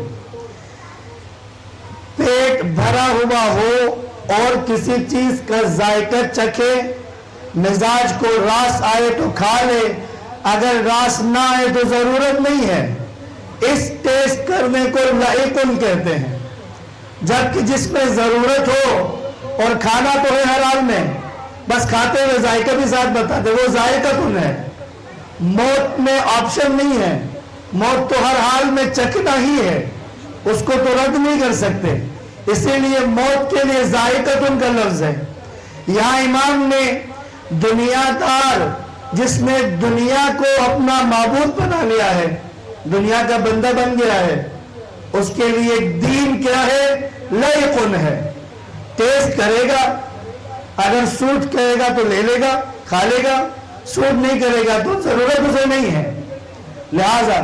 پیٹ بھرا ہوا ہو اور کسی چیز کا ذائقہ چکھے، مزاج کو راس آئے تو کھا لے، اگر راس نہ آئے تو ضرورت نہیں ہے۔ اس ٹیسٹ کرنے کو لعقن کہتے ہیں، جبکہ جس میں ضرورت ہو اور کھانا تو ہے ہر حال میں، بس کھاتے ہوئے ذائقہ بھی ساتھ بتاتے، وہ ذائقہ کن ہے۔ موت میں آپشن نہیں ہے، موت تو ہر حال میں چکنا ہی ہے، اس کو تو رد نہیں کر سکتے، اسی لیے موت کے لیے ذائقۃ کا لفظ ہے۔ یہاں امام نے دنیا دار جس نے دنیا کو اپنا معبود بنا لیا ہے، دنیا کا بندہ بن گیا ہے، اس کے لیے دین کیا ہے؟ لائقن ہے، ٹیسٹ کرے گا، اگر سوٹ کرے گا تو لے لے گا، کھا لے گا، سوٹ نہیں کرے گا تو ضرورت اسے نہیں ہے۔ لہذا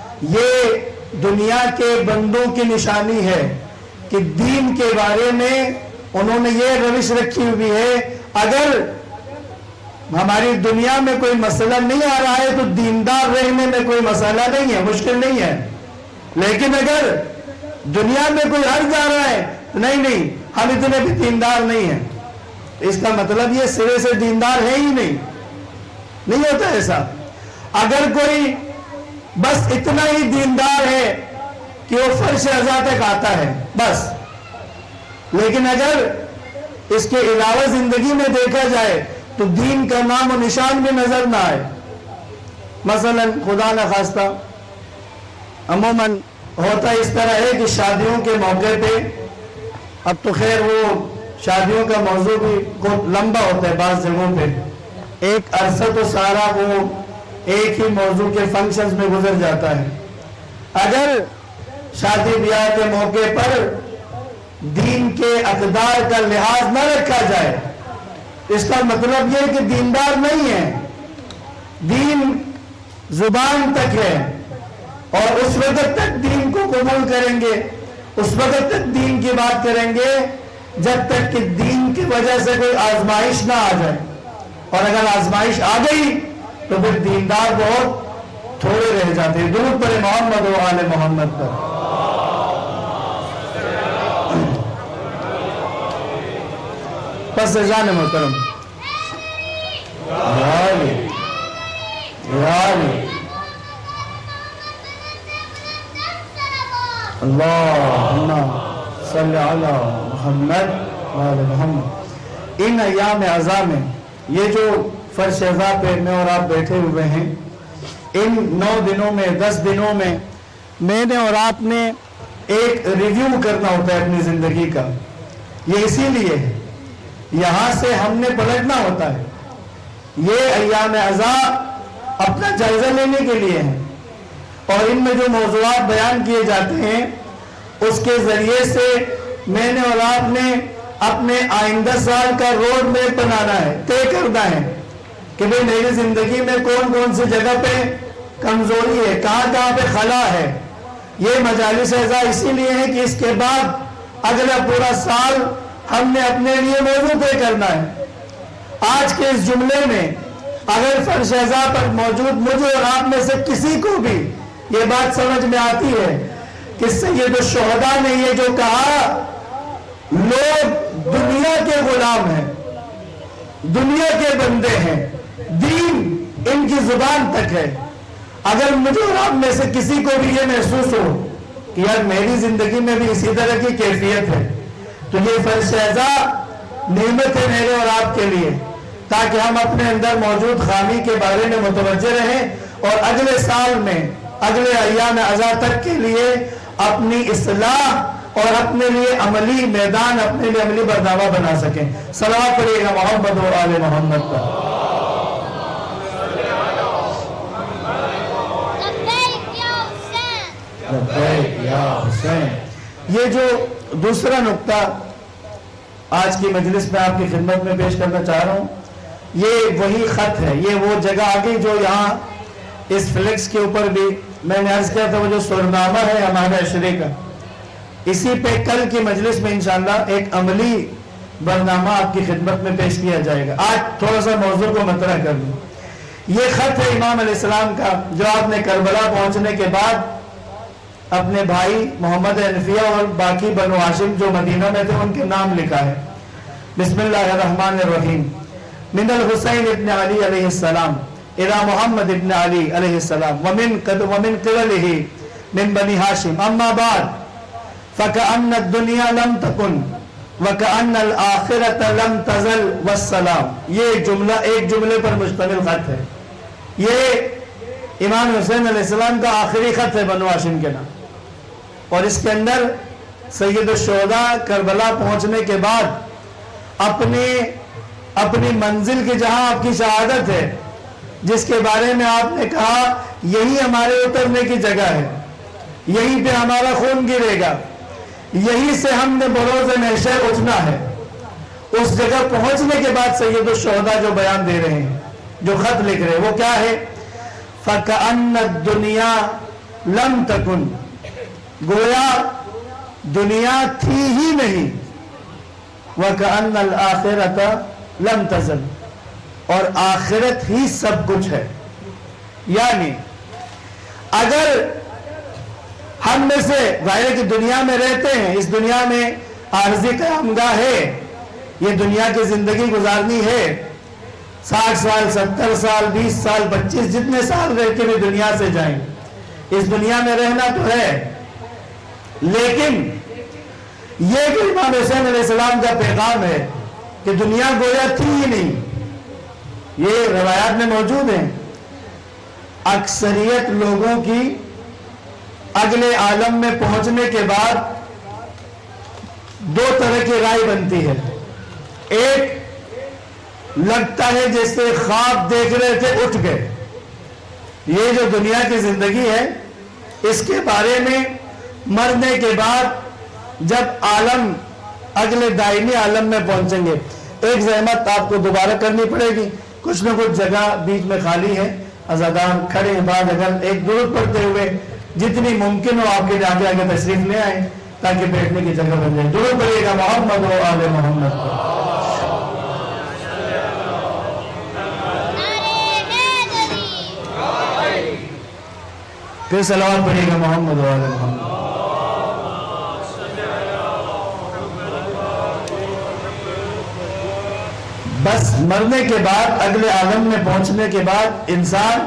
یہ دنیا کے بندوں کی نشانی ہے کہ دین کے بارے میں انہوں نے یہ روش رکھی ہوئی ہے، اگر ہماری دنیا میں کوئی مسئلہ نہیں آ رہا ہے تو دیندار رہنے میں کوئی مسئلہ نہیں ہے، مشکل نہیں ہے، لیکن اگر دنیا میں کوئی حرج آ رہا ہے نہیں نہیں ہم اتنے بھی دیندار نہیں ہیں، اس کا مطلب یہ سرے سے دیندار ہے ہی نہیں، نہیں ہوتا ایسا۔ اگر کوئی بس اتنا ہی دیندار ہے کہ وہ فرش ازا تک آتا ہے بس، لیکن اگر اس کے علاوہ زندگی میں دیکھا جائے تو دین کا نام و نشان بھی نظر نہ آئے۔ مثلا خدا نہ خواستہ عموماً ہوتا اس طرح ہے کہ شادیوں کے موقع پہ، اب تو خیر وہ شادیوں کا موضوع بھی بہت لمبا ہوتا ہے بعض جگہوں پہ، ایک عرصہ تو سارا وہ ایک ہی موضوع کے فنکشنز میں گزر جاتا ہے۔ اگر شادی بیاہ کے موقع پر دین کے اقدار کا لحاظ نہ رکھا جائے، اس کا مطلب یہ کہ دیندار نہیں ہے، دین زبان تک ہے، اور اس وقت تک دین کو قبول کریں گے، اس وقت تک دین کی بات کریں گے جب تک کہ دین کی وجہ سے کوئی آزمائش نہ آ جائے، اور اگر آزمائش آ گئی تو پھر دیندار بہت تھوڑے رہ جاتے ہیں۔ درود پر محمد و آل محمد پر۔ پس جان محترم یاری یاری اللہم صلی علی محمد وآل محمد۔ ان ایام عزا میں، یہ جو فرش عزا پہ میں اور آپ بیٹھے ہوئے ہیں، ان نو دنوں میں، دس دنوں میں میں نے اور آپ نے ایک ریویو کرنا ہوتا ہے اپنی زندگی کا۔ یہ اسی لیے ہے، یہاں سے ہم نے پلٹنا ہوتا ہے۔ یہ ایام عزا اپنا جائزہ لینے کے لیے ہیں، اور ان میں جو موضوعات بیان کیے جاتے ہیں اس کے ذریعے سے میں نے اور آپ نے اپنے آئندہ سال کا روڈ میپ بنانا ہے، طے کرنا ہے کہ بھئی میری زندگی میں کون کون سی جگہ پہ کمزوری ہے، کہاں کہاں پہ خلا ہے۔ یہ مجالس عزا اسی لیے ہے کہ اس کے بعد اگلا پورا سال ہم نے اپنے لیے موضوع طے کرنا ہے۔ آج کے اس جملے میں اگر فرش عزا پر موجود مجھے اور آپ میں سے کسی کو بھی یہ بات سمجھ میں آتی ہے کہ سید الشہداء نے یہ جو کہا، لوگ دنیا کے غلام ہیں، دنیا کے بندے ہیں، دین ان کی زبان تک ہے، اگر مجھے اور آپ میں سے کسی کو بھی یہ محسوس ہو کہ یار میری زندگی میں بھی اسی طرح کی کیفیت ہے، تو یہ فرش عزا نعمت ہے میرے اور آپ کے لیے، تاکہ ہم اپنے اندر موجود خامی کے بارے میں متوجہ رہیں اور اگلے سال میں، اگلے ایام عزا تک کے لیے اپنی اصلاح اور اپنے لیے عملی میدان، اپنے لیے عملی برنامہ بنا سکیں۔ صلوات پڑھیے گا محمد و آل محمد پر۔ لبیک یا حسین۔ یہ جو دوسرا نقطہ آج کی مجلس میں آپ کی خدمت میں پیش کرنا چاہ رہا ہوں، یہ وہی خط ہے، یہ وہ جگہ آگئی جو یہاں اس فلیکس کے اوپر بھی میں نے عرض کیا تھا، وہ جو سرنامہ ہے ہمارے عشرے کا، اسی پہ کل کی مجلس میں انشاءاللہ ایک عملی برنامہ آپ کی خدمت میں پیش کیا جائے گا۔ آج تھوڑا سا موضوع کو مطرح کر لوں۔ یہ خط ہے امام علیہ السلام کا، جو آپ نے کربلا پہنچنے کے بعد اپنے بھائی محمد حنفیہ اور باقی بنو ہاشم جو مدینہ میں تھے ان کے نام لکھا ہے۔ بسم اللہ الرحمن الرحیم۔ من الحسین ابن علی علیہ السلام الى محمد ابن علی علیہ السلام ومن ومن قبلہ من بنی ہاشم، اما بعد فکأن الدنیا لم تکن وکأن الآخرۃ لم تزل والسلام۔ یہ جملہ ایک جملے پر مشتمل خط ہے۔ یہ امام حسین علیہ السلام کا آخری خط ہے بنو ہاشم کے نام، اور اس کے اندر سید الشہداء کربلا پہنچنے کے بعد اپنی اپنی منزل کی جہاں آپ کی شہادت ہے، جس کے بارے میں آپ نے کہا یہی ہمارے اترنے کی جگہ ہے، یہیں پہ ہمارا خون گرے گا، یہیں سے ہم نے بروز محشر اٹھنا ہے، اس جگہ پہنچنے کے بعد سید الشہداء جو بیان دے رہے ہیں، جو خط لکھ رہے ہیں، وہ کیا ہے؟ فَكَأَنَّ الدُّنْيَا لَمْ تَكُنْ، گویا دنیا تھی ہی نہیں، وَكَأَنَّ الْآخِرَةَ لَمْ تَزَلْ، اور آخرت ہی سب کچھ ہے۔ یعنی اگر ہم میں سے ظاہر کی دنیا میں رہتے ہیں، اس دنیا میں عارضی قیامگاہ ہے، یہ دنیا کی زندگی گزارنی ہے، ساٹھ سال، ستر سال، بیس سال، پچیس، جتنے سال رہ کے بھی دنیا سے جائیں، اس دنیا میں رہنا تو ہے، لیکن یہ بھی امام حسین علیہ السلام کا پیغام ہے کہ دنیا گویا تھی ہی نہیں۔ یہ روایات میں موجود ہیں، اکثریت لوگوں کی اگلے عالم میں پہنچنے کے بعد دو طرح کی رائے بنتی ہے۔ ایک لگتا ہے جیسے خواب دیکھ رہے تھے اٹھ گئے، یہ جو دنیا کی زندگی ہے اس کے بارے میں مرنے کے بعد جب عالم اگلے دائمی عالم میں پہنچیں گے، ایک زحمت آپ کو دوبارہ کرنی پڑے گی، کچھ نہ کچھ جگہ بیچ میں خالی ہے، عزادار کھڑے ہیں، بعد اگر ایک درود پڑھتے ہوئے جتنی ممکن ہو آپ کے آگے آگے تشریف لے آئیں تاکہ بیٹھنے کی جگہ بن جائے۔ درود پڑھیے گا محمد و آل محمد۔ پھر صلوات پڑھیے گا محمد و آل محمد۔ بس مرنے کے بعد اگلے عالم میں پہنچنے کے بعد انسان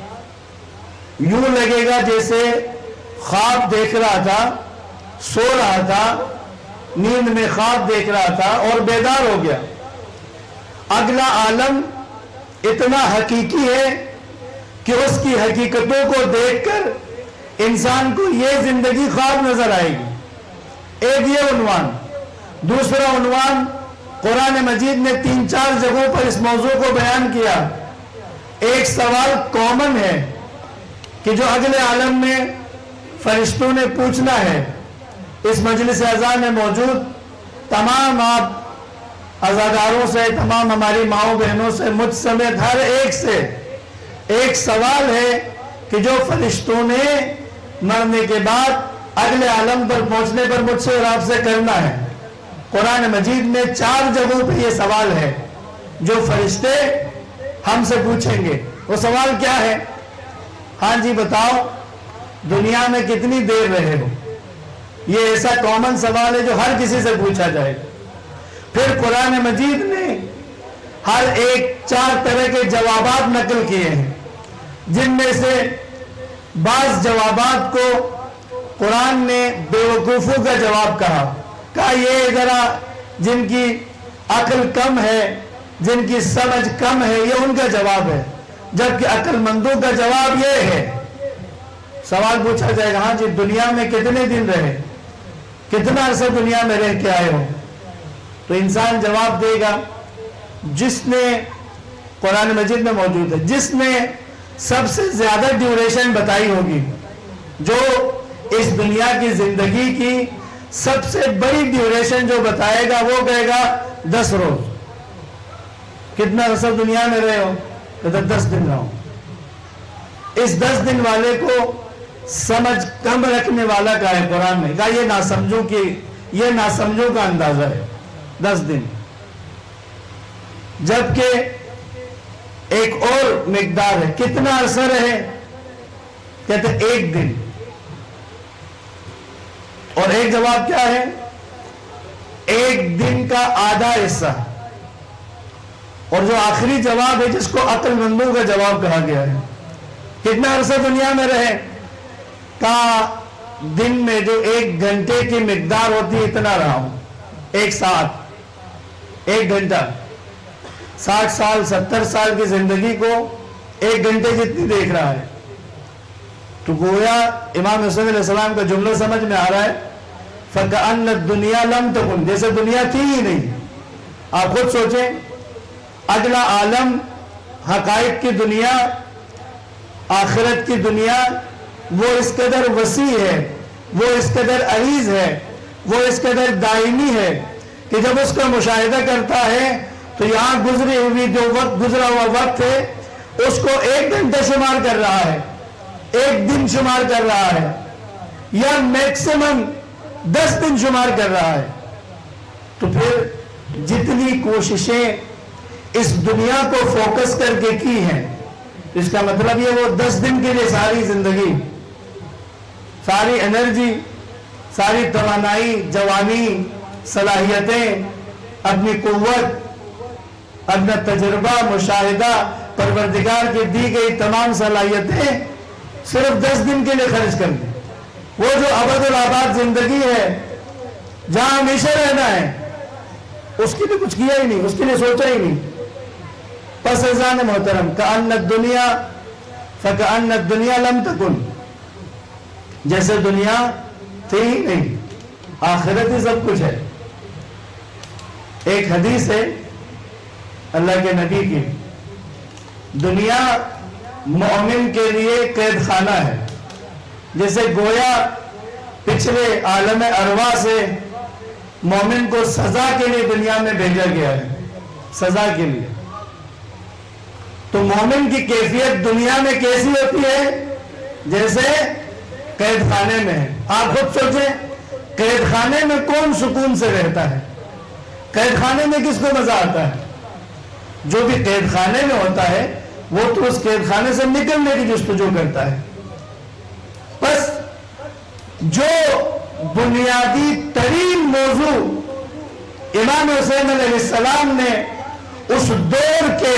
یوں لگے گا جیسے خواب دیکھ رہا تھا، سو رہا تھا، نیند میں خواب دیکھ رہا تھا اور بیدار ہو گیا۔ اگلا عالم اتنا حقیقی ہے کہ اس کی حقیقتوں کو دیکھ کر انسان کو یہ زندگی خواب نظر آئے گی۔ ایک یہ عنوان۔ دوسرا عنوان، قرآن مجید نے تین چار جگہوں پر اس موضوع کو بیان کیا۔ ایک سوال کامن ہے کہ جو اگلے عالم میں فرشتوں نے پوچھنا ہے، اس مجلس اعزاز میں موجود تمام آپ عزاداروں سے، تمام ہماری ماؤں بہنوں سے، مجھ سمیت ہر ایک سے ایک سوال ہے کہ جو فرشتوں نے مرنے کے بعد اگلے عالم پر پہنچنے پر مجھ سے اور آپ سے کرنا ہے۔ قرآن مجید میں چار جگہوں پہ یہ سوال ہے جو فرشتے ہم سے پوچھیں گے۔ وہ سوال کیا ہے؟ ہاں جی بتاؤ دنیا میں کتنی دیر رہے ہو؟ یہ ایسا کامن سوال ہے جو ہر کسی سے پوچھا جائے۔ پھر قرآن مجید نے ہر ایک چار طرح کے جوابات نقل کیے ہیں، جن میں سے بعض جوابات کو قرآن نے بے وقوفوں کا جواب کہا کہا یہ ذرا جن کی عقل کم ہے، جن کی سمجھ کم ہے، یہ ان کا جواب ہے، جبکہ عقل مندوں کا جواب یہ ہے۔ سوال پوچھا جائے گا، ہاں جی دنیا میں کتنے دن رہے، کتنا عرصہ دنیا میں رہ کے آئے ہو؟ تو انسان جواب دے گا جس نے قرآن مجید میں موجود ہے، جس نے سب سے زیادہ ڈیوریشن بتائی ہوگی، جو اس دنیا کی زندگی کی سب سے بڑی ڈیوریشن جو بتائے گا وہ کہے گا دس روز۔ کتنا عرصہ دنیا میں رہے ہو؟ کہتا دس دن رہا ہوں۔ اس دس دن والے کو سمجھ کم رکھنے والا کہا ہے قرآن میں، کہا یہ ناسمجھوں کی یہ ناسمجھوں کا اندازہ ہے دس دن۔ جبکہ ایک اور مقدار ہے، کتنا عرصہ رہے؟ کہتے ایک دن۔ اور ایک جواب کیا ہے؟ ایک دن کا آدھا حصہ۔ اور جو آخری جواب ہے جس کو عقل مندوں کا جواب کہا گیا ہے، کتنا عرصہ دنیا میں رہے؟ کہا دن میں جو ایک گھنٹے کی مقدار ہوتی ہے اتنا رہا ہوں۔ ایک ساتھ ایک گھنٹہ، ساٹھ سال ستر سال کی زندگی کو ایک گھنٹے جتنی دیکھ رہا ہے۔ تو گویا امام حسین علیہ السلام کا جملہ سمجھ میں آ رہا ہے فَكَأَنَّ الدُّنْيَا لَمْ تَكُنْ، جیسے دنیا تھی ہی نہیں. آپ خود سوچیں، اگلا عالم، حقائق کی دنیا، آخرت کی دنیا، وہ اس قدر وسیع ہے، وہ اس قدر عریض ہے، وہ اس قدر دائمی ہے کہ جب اس کا مشاہدہ کرتا ہے تو یہاں گزری ہوئی جو وقت گزرا ہوا وقت ہے اس کو ایک گھنٹہ شمار کر رہا ہے، ایک دن شمار کر رہا ہے، یا میکسیمم دس دن شمار کر رہا ہے. تو پھر جتنی کوششیں اس دنیا کو فوکس کر کے کی ہیں، اس کا مطلب یہ وہ دس دن کے لیے ساری زندگی، ساری انرجی، ساری توانائی، جوانی، صلاحیتیں، اپنی قوت، اپنا تجربہ، مشاہدہ، پروردگار کی دی گئی تمام صلاحیتیں صرف دس دن کے لیے خرچ کر دیں. وہ جو ابد الآباد زندگی ہے جہاں ہمیشہ رہنا ہے، اس کے لیے کچھ کیا ہی نہیں، اس کے لیے سوچا ہی نہیں. پس عزیزان محترم، کأن الدنیا فکأن الدنیا لم تکن، جیسے دنیا تھی ہی نہیں، آخرت ہی سب کچھ ہے. ایک حدیث ہے اللہ کے نبی کی، دنیا مومن کے لیے قید خانہ ہے. جیسے گویا پچھلے عالم ارواح سے مومن کو سزا کے لیے دنیا میں بھیجا گیا ہے، سزا کے لیے. تو مومن کی کیفیت دنیا میں کیسی ہوتی ہے؟ جیسے قید خانے میں ہے. آپ خود سوچیں، قید خانے میں کون سکون سے رہتا ہے؟ قید خانے میں کس کو مزہ آتا ہے؟ جو بھی قید خانے میں ہوتا ہے وہ تو اس قید خانے سے نکلنے کی جستجو کرتا ہے. بس جو بنیادی ترین موضوع امام حسین علیہ السلام نے اس دور کے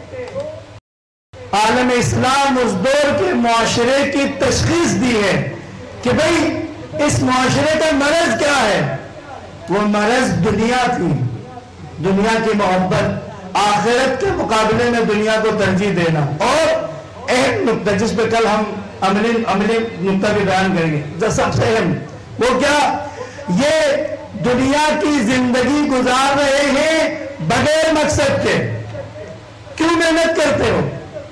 عالم اسلام، اس دور کے معاشرے کی تشخیص دی ہے کہ بھئی اس معاشرے کا مرض کیا ہے، وہ مرض دنیا تھی، دنیا کی محبت، آخرت کے مقابلے میں دنیا کو ترجیح دینا. اور اہم نقطہ جس پہ کل ہم عملی عملی نقطہ بھی بیان کریں گے، جو سب سے اہم، وہ کیا؟ یہ دنیا کی زندگی گزار رہے ہیں بغیر مقصد کے. کیوں محنت کرتے ہو؟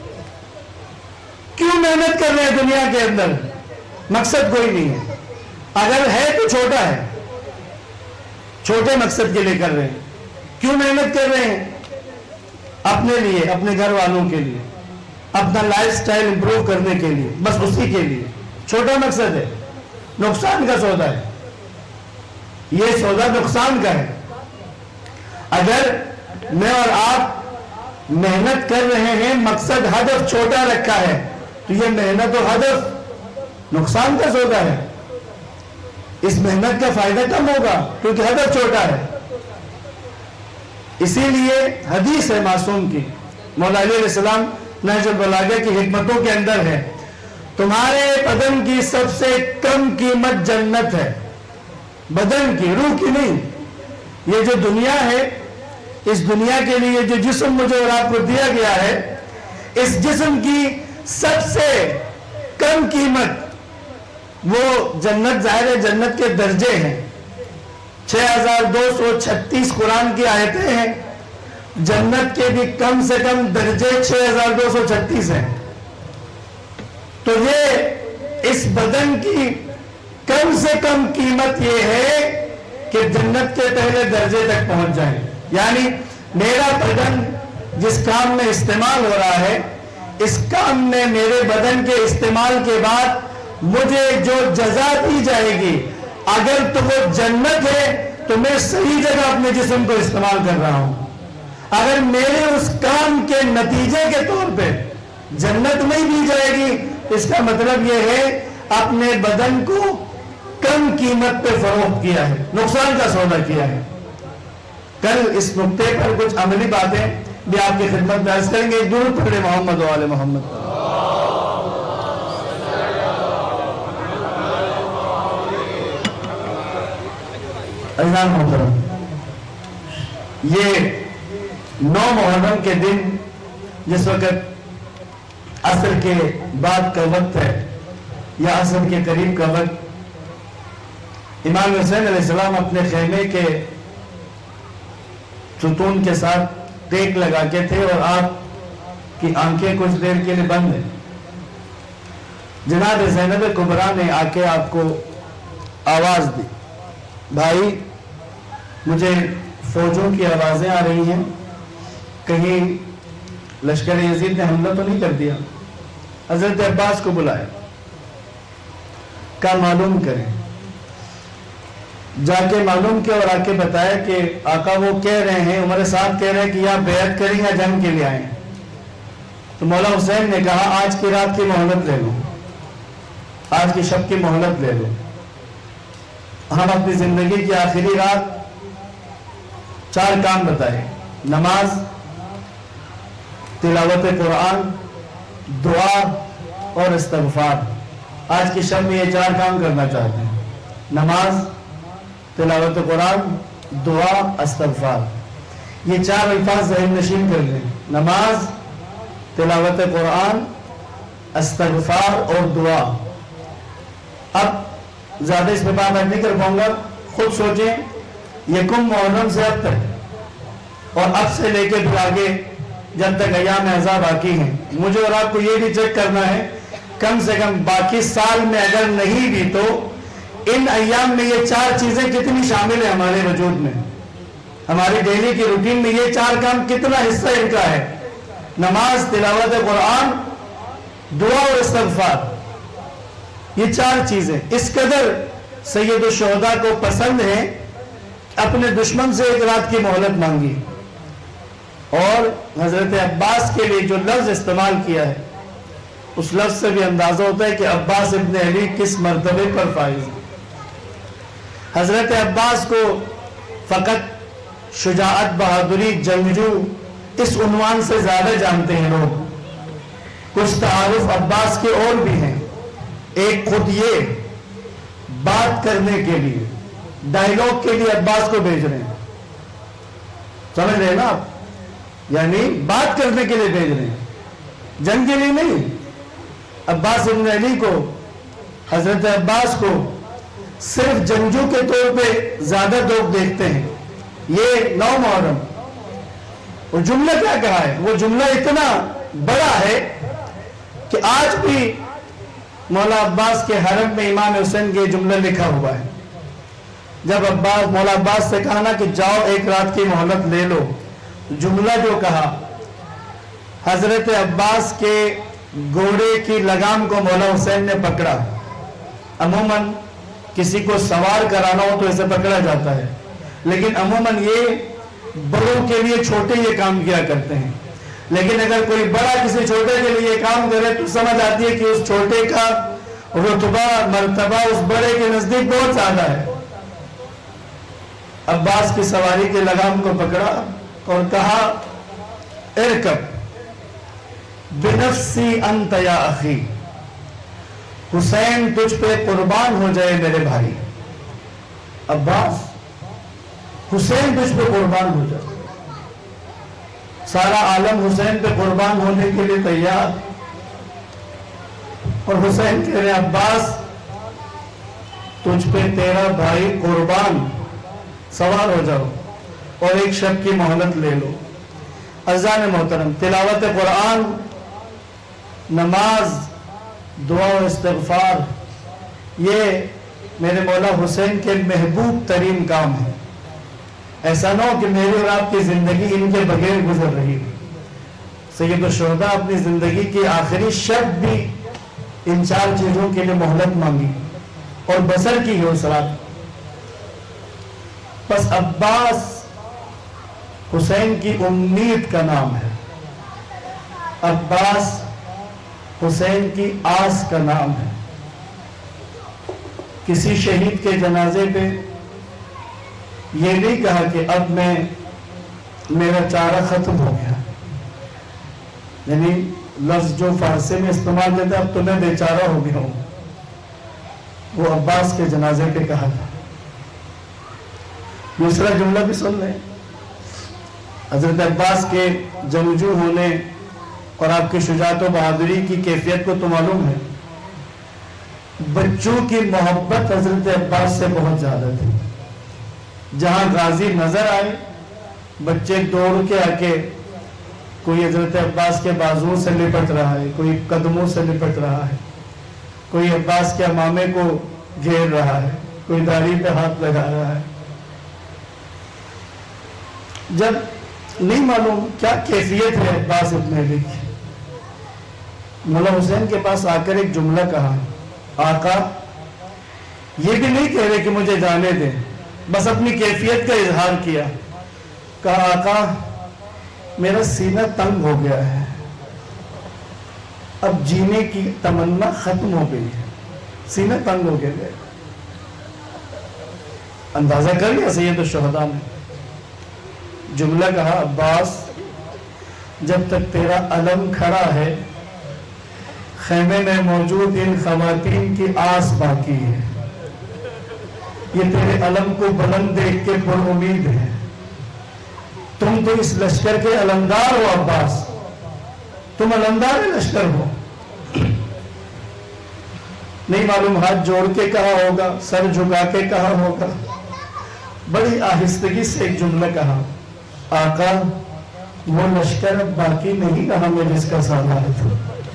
کیوں محنت کر رہے ہیں دنیا کے اندر؟ مقصد کوئی نہیں ہے، اگر ہے تو چھوٹا ہے، چھوٹے مقصد کے لیے کر رہے ہیں. کیوں محنت کر رہے ہیں؟ اپنے لیے، اپنے گھر والوں کے لیے، اپنا لائف سٹائل امپروو کرنے کے لیے، بس اسی کے لیے. چھوٹا مقصد ہے، نقصان کا سودا ہے، یہ سودا نقصان کا ہے. اگر میں اور آپ محنت کر رہے ہیں، مقصد ہدف چھوٹا رکھا ہے، تو یہ محنت و ہدف نقصان کا سودا ہے. اس محنت کا فائدہ کم ہوگا کیونکہ ہدف چھوٹا ہے. اسی لیے حدیث ہے معصوم کی، مولا علی علیہ السلام نہج البلاغہ کی حکمتوں کے اندر ہے، تمہارے بدن کی سب سے کم قیمت جنت ہے. بدن کی، روح کی نہیں. یہ جو دنیا ہے، اس دنیا کے لیے جو جسم مجھے اور آپ کو دیا گیا ہے، اس جسم کی سب سے کم قیمت وہ جنت. ظاہر ہے جنت کے درجے ہیں، چھ ہزار دو سو چھتیس قرآن کی آیتیں ہیں، جنت کے بھی کم سے کم درجے چھ ہزار دو سو چھتیس ہیں. تو یہ اس بدن کی کم سے کم قیمت یہ ہے کہ جنت کے پہلے درجے تک پہنچ جائیں. یعنی میرا بدن جس کام میں استعمال ہو رہا ہے، اس کام میں میرے بدن کے استعمال کے بعد مجھے جو جزا دی جائے گی، اگر تو وہ جنت ہے تو میں صحیح جگہ اپنے جسم کو استعمال کر رہا ہوں. اگر میرے اس کام کے نتیجے کے طور پہ جنت نہیں دی جائے گی، اس کا مطلب یہ ہے اپنے بدن کو کم قیمت پہ فروخت کیا ہے، نقصان کا سودا کیا ہے. کل اس نقطے پر کچھ عملی باتیں بھی آپ کی خدمت میں عرض کریں گے. درود پڑھیں محمد و آل محمد. عزیزان محترم، یہ نو محرم کے دن جس وقت عصر کے بعد کا وقت ہے، یا عصر کے قریب کا وقت، امام حسین علیہ السلام اپنے خیمے کے ستون کے ساتھ ٹیک لگا کے تھے اور آپ کی آنکھیں کچھ دیر کے لیے بند ہیں۔ جناب زینب کبریٰ نے آ کے آپ کو آواز دی، بھائی مجھے فوجوں کی آوازیں آ رہی ہیں، کہیں لشکر یزید نے حملہ تو نہیں کر دیا؟ حضرت عباس کو بلایا، کہا معلوم کریں۔ جا کے معلوم کیا اور آ کے بتایا کہ آقا وہ کہہ رہے ہیں، عمر صاحب کہہ رہے ہیں کہ یا بیعت کریں یا جنگ کے لیے آئیں۔ تو مولا حسین نے کہا آج کی رات کی مہلت لے لو، آج کی شب کی مہلت لے لو، ہم اپنی زندگی کی آخری رات چار کام بتائے، نماز، تلاوت قرآن، دعا اور استغفار۔ آج کی شب میں یہ چار کام کرنا چاہتے ہیں، نماز، تلاوت قرآن، دعا، استغفار۔ یہ چار الفاظ ذہن نشین کر لیں، نماز، تلاوت قرآن، استغفار اور دعا۔ اب زیادہ اس پہ بات نہیں کر پاؤں گا، خود سوچیں یکم محرم سے اب تک اور اب سے لے کے پھر آگے جب تک ایام احزاب باقی ہیں، مجھے اور آپ کو یہ بھی چیک کرنا ہے کم سے کم باقی سال میں اگر نہیں بھی تو ان ایام میں یہ چار چیزیں کتنی شامل ہیں ہمارے وجود میں، ہماری ڈیلی کی روٹین میں یہ چار کام کتنا حصہ ان کا ہے، نماز، تلاوت قرآن، دعا اور استغفار۔ یہ چار چیزیں اس قدر سید الشہداء کو پسند ہیں، اپنے دشمن سے ایک رات کی مہلت مانگی، اور حضرت عباس کے لیے جو لفظ استعمال کیا ہے اس لفظ سے بھی اندازہ ہوتا ہے کہ عباس ابن علی کس مرتبے پر فائز ہے۔ حضرت عباس کو فقط شجاعت، بہادری، جنگجو اس عنوان سے زیادہ جانتے ہیں لوگ۔ کچھ تعارف عباس کے اور بھی ہیں، ایک خود یہ بات کرنے کے لیے، ڈائیلاگ کے لیے عباس کو بھیج رہے ہیں، سمجھ رہے ہیں نا آپ، یعنی بات کرنے کے لیے بھیج رہے ہیں، جنگ کے لیے نہیں۔ عباس ابن علی کو، حضرت عباس کو صرف جنگجو کے طور پہ زیادہ لوگ دیکھتے ہیں۔ یہ نو محرم، وہ جملہ کیا کہا ہے، وہ جملہ اتنا بڑا ہے کہ آج بھی مولا عباس کے حرم میں امام حسین کے جملہ لکھا ہوا ہے۔ جب عباس مولا عباس سے کہا نا کہ جاؤ ایک رات کی مہلت لے لو، جملہ جو کہا، حضرت عباس کے گھوڑے کی لگام کو مولا حسین نے پکڑا۔ عموماً کسی کو سوار کرانا ہو تو اسے پکڑا جاتا ہے، لیکن عموماً یہ بڑوں کے لیے چھوٹے یہ کام کیا کرتے ہیں، لیکن اگر کوئی بڑا کسی چھوٹے کے لیے یہ کام کرے تو سمجھ آتی ہے کہ اس چھوٹے کا رتبہ، مرتبہ اس بڑے کے نزدیک بہت زیادہ ہے۔ عباس کی سواری کے لگام کو پکڑا اور کہا ارکب بنفسی انت یا اخی، حسین تجھ پہ قربان ہو جائے میرے بھائی۔ عباس، حسین تجھ پہ قربان ہو جائے، سارا عالم حسین پہ قربان ہونے کے لیے تیار، اور حسین کہہ رہے عباس تجھ پہ تیرا بھائی قربان، سوار ہو جاؤ اور ایک شب کی مہلت لے لو۔ عزیزان محترم، تلاوت قرآن، نماز، دعا و استغفار، یہ میرے مولا حسین کے محبوب ترین کام ہے۔ ایسا نہ ہو کہ میری اور آپ کی زندگی ان کے بغیر گزر رہی ہے۔ سید الشہداء اپنی زندگی کی آخری شب بھی ان چار چیزوں کے لیے مہلت مانگی اور بسر کی ہے اس رات۔ بس عباس حسین کی امید کا نام ہے، عباس حسین کی آس کا نام ہے۔ کسی شہید کے جنازے پہ یہ نہیں کہا کہ اب میں میرا چارہ ختم ہو گیا، یعنی لفظ جو فارسی میں استعمال دیتا اب تو میں بیچارہ ہو گیا ہوں، وہ عباس کے جنازے پہ کہا تھا۔ دوسرا جملہ بھی سن لیں، حضرت عباس کے جنگجو ہونے اور آپ کی شجاعت و بہادری کی کیفیت کو تو معلوم ہے۔ بچوں کی محبت حضرت عباس سے بہت زیادہ تھی. جہاں غازی نظر آئے بچے دوڑ کے آ کے کوئی حضرت عباس کے بازوؤں سے لپٹ رہا ہے, کوئی قدموں سے لپٹ رہا ہے, کوئی عباس کے امامے کو گھیر رہا ہے, کوئی داڑھی پہ ہاتھ لگا رہا ہے. جب نہیں معلوم کیا کیفیت ہے عباس ابن علی کی, مولا حسین کے پاس آ کر ایک جملہ کہا, آقا یہ بھی نہیں کہہ رہے کہ مجھے جانے دیں, بس اپنی کیفیت کا اظہار کیا. کہا آقا میرا سینہ تنگ ہو گیا ہے, اب جینے کی تمنا ختم ہو گئی ہے, سینہ تنگ ہو گیا. اندازہ کر لیا سید الشہداء نے. جملہ کہا عباس جب تک تیرا علم کھڑا ہے خیمے میں موجود ان خواتین کی آس باقی ہے. یہ تیرے علم کو بلند دیکھ کے پر امید ہے. تم تو اس لشکر کے علمدار ہو عباس, تم علمدار لشکر ہو. نہیں معلوم ہاتھ جوڑ کے کہا ہوگا, سر جھکا کے کہا ہوگا, بڑی آہستگی سے ایک جملہ کہا, آقا وہ لشکر باقی نہیں رہا میں جس کا سالار تھا.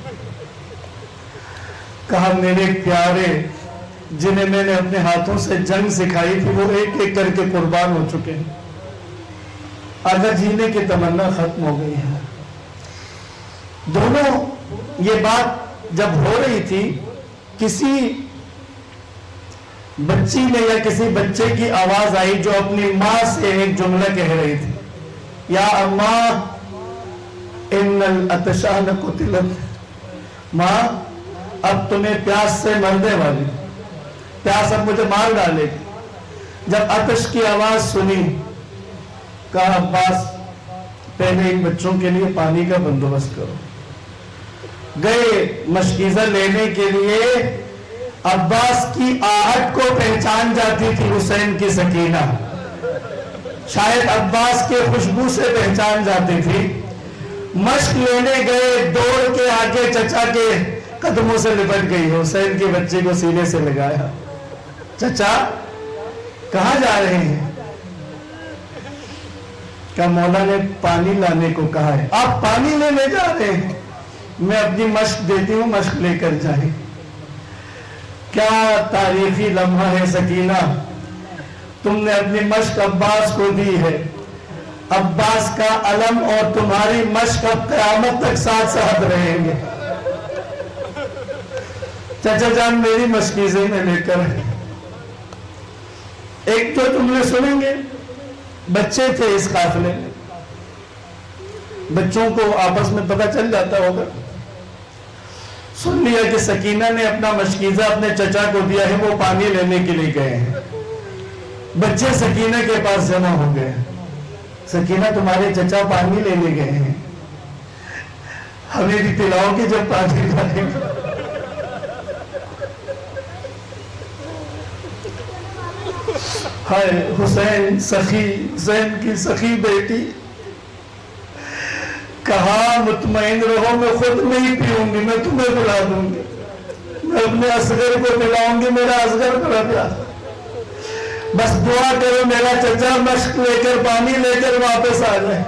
کہا میرے پیارے جنہیں میں نے اپنے ہاتھوں سے جنگ سکھائی تھی وہ ایک ایک کر کے قربان ہو چکے ہیں. آگے جینے کی تمنا ختم ہو گئی ہے. دونوں یہ بات جب ہو رہی تھی کسی بچی نے یا کسی بچے کی آواز آئی جو اپنی ماں سے ایک جملہ کہہ رہی تھی, یا اماں ان العطشان قتلت, ماں اب تمہیں پیاس سے مرنے والی, پیاس اب مجھے مار ڈالے گی. جب عطش کی آواز سنی کہا عباس پہلے ان بچوں کے لیے پانی کا بندوبست کرو. گئے مشکیزہ لینے کے لیے. عباس کی آہٹ کو پہچان جاتی تھی حسین کی سکینہ, شاید عباس کے خوشبو سے پہچان جاتی تھی. مشق لینے گئے, دوڑ کے آگے چچا کے قدموں سے لپٹ گئی, حسین کے بچے کو سینے سے لگایا. چچا کہاں جا رہے ہیں؟ کہا مولا نے پانی لانے کو کہا ہے. آپ پانی لینے جا رہے ہیں؟ میں اپنی مشق دیتی ہوں, مشق لے کر جائیں. کیا تاریخی لمحہ ہے سکینہ, تم نے اپنی مشق عباس کو دی ہے. عباس کا علم اور تمہاری مشق اب قیامت تک ساتھ ساتھ رہیں گے. چچا جان میری مشکیزیں میں لے کر, ایک تو تم نے سنیں گے بچے تھے اس قافلے میں, بچوں کو آپس میں پتہ چل جاتا ہوگا. سن لیا کہ سکینہ نے اپنا مشکیزہ اپنے چچا کو دیا ہے, وہ پانی لینے کے لیے گئے ہیں. بچے سکینہ کے پاس جمع ہو گئے. سکینہ تمہارے چچا پانی لینے گئے ہیں, ہمیں بھی پلاؤ کہ جب پانی لائیں گے. ہائے حسین سخی, حسین کی سخی بیٹی. کہا مطمئن رہو میں خود نہیں پیوں گی, میں تمہیں پلا دوں گی. میں اپنے اصغر کو پلاؤں گی, میرا اصغر بڑا پیاسا, بس دعا کرو میرا چچا مشق لے کر پانی لے کر واپس آ جائے.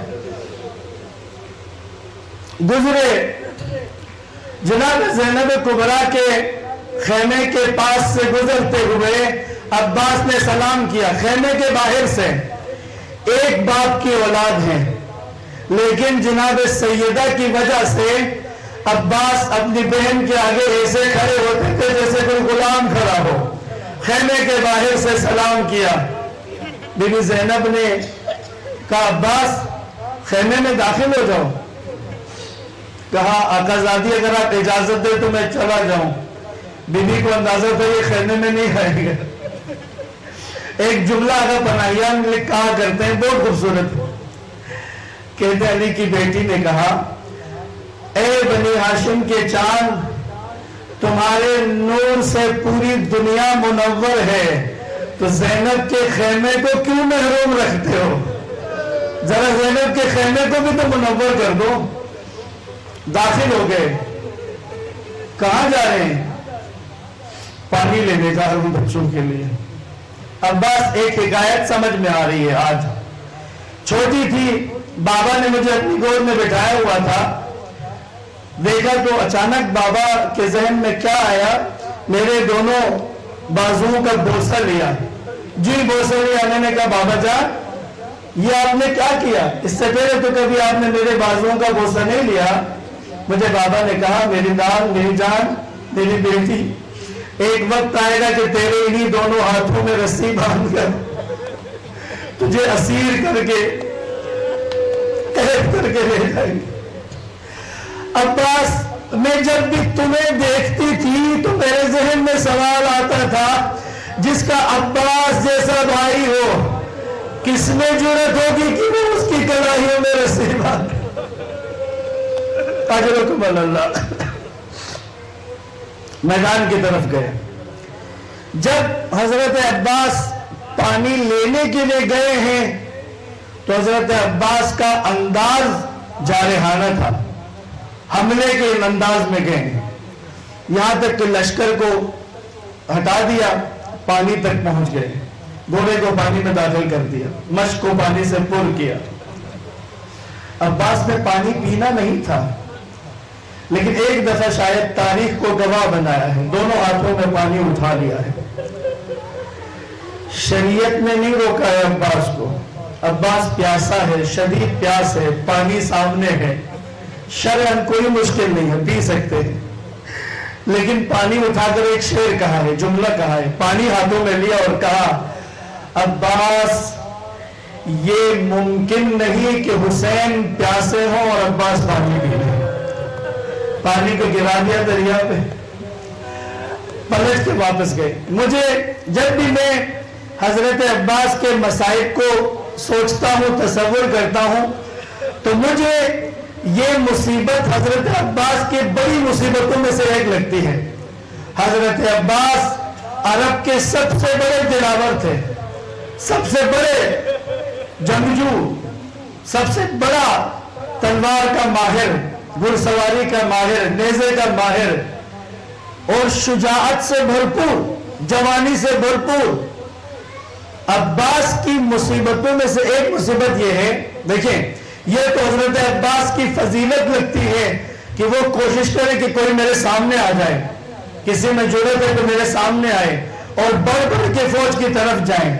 گزرے جناب زینب کبریٰ کے خیمے کے پاس سے گزرتے ہوئے عباس نے سلام کیا. خیمے کے باہر سے ایک باپ کی اولاد ہے, لیکن جناب سیدہ کی وجہ سے عباس اپنی بہن کے آگے ایسے کھڑے ہوتے تھے جیسے کوئی غلام کھڑا ہو. خیمے کے باہر سے سلام کیا. بی بی زینب نے کہا عباس خیمے میں داخل ہو جاؤ. کہا آقا زادی اگر آپ اجازت دے تو میں چلا جاؤں. بی بی کو اندازہ تھا یہ خیمے میں نہیں آئے گا. ایک جملہ اگر پناہیان کہا کرتے ہیں بہت خوبصورت ہے. کہتے علی کی بیٹی نے کہا اے بنی ہاشم کے چاند, تمہارے نور سے پوری دنیا منور ہے, تو زینب کے خیمے کو کیوں محروم رکھتے ہو؟ ذرا زینب کے خیمے کو بھی تو منور کر دو. داخل ہو گئے. کہاں جا رہے ہیں؟ پانی لینے جا رہا ہوں بچوں کے لیے۔ عباس ایک حکایت سمجھ میں آ رہی ہے آج۔ چھوٹی تھی، بابا نے مجھے اپنی گود میں بٹھایا ہوا تھا، دیکھا تو اچانک بابا کے ذہن میں کیا آیا، میرے دونوں بازوؤں کا بوسہ لیا۔ جی بوسہ لیا، میں نے کہا بابا جان یہ آپ نے کیا کیا؟ اس سے پہلے تو کبھی آپ نے میرے بازوؤں کا بوسہ نہیں لیا۔ مجھے بابا نے کہا میری دان، میری جان، میری بیٹی، ایک وقت آئے گا کہ تیرے انہی دونوں ہاتھوں میں رسی باندھ کر تجھے اسیر کر کے قید کر کے لے جائیں گے۔ عباس، میں جب بھی تمہیں دیکھتی تھی تو میرے ذہن میں سوال آتا تھا، جس کا عباس جیسا بھائی ہو کس میں جرأت ہوگی کہ وہ اس کی کلاہیوں میں رسی باندھ۔ اجرکم اللہ۔ میدان کی طرف گئے۔ جب حضرت عباس پانی لینے کے لیے گئے ہیں تو حضرت عباس کا انداز جارحانہ تھا، حملے کے انداز میں گئے ہیں، یہاں تک کہ لشکر کو ہٹا دیا، پانی تک پہنچ گئے، گھوڑے کو پانی میں داخل کر دیا، مشق کو پانی سے پر کیا۔ عباس نے پانی پینا نہیں تھا، لیکن ایک دفعہ شاید تاریخ کو گواہ بنایا ہے، دونوں ہاتھوں میں پانی اٹھا لیا ہے۔ شریعت نے نہیں روکا ہے عباس کو، عباس پیاسا ہے، شدید پیاس ہے، پانی سامنے ہے، شرعاً کوئی مشکل نہیں ہے، پی سکتے ہیں، لیکن پانی اٹھا کر ایک شعر کہا ہے، جملہ کہا ہے، پانی ہاتھوں میں لیا اور کہا عباس یہ ممکن نہیں کہ حسین پیاسے ہوں اور عباس پانی پی لیں۔ پانی کو گرا دیا دریا پہ، پلٹ کے واپس گئے۔ مجھے جب بھی میں حضرت عباس کے مصائب کو سوچتا ہوں، تصور کرتا ہوں، تو مجھے یہ مصیبت حضرت عباس کی بڑی مصیبتوں میں سے ایک لگتی ہے۔ حضرت عباس عرب کے سب سے بڑے دلاور تھے، سب سے بڑے جنگجو، سب سے بڑا تلوار کا ماہر، گھڑ سواری کا ماہر، نیزے کا ماہر، اور شجاعت سے بھرپور، جوانی سے بھرپور۔ عباس کی مصیبتوں میں سے ایک مصیبت یہ ہے، دیکھیں یہ تو حضرت عباس کی فضیلت لگتی ہے کہ وہ کوشش کرے کہ کوئی میرے سامنے آ جائے، کسی میں جرأت ہے تو میرے سامنے آئے اور بڑھ بڑھ کے فوج کی طرف جائیں۔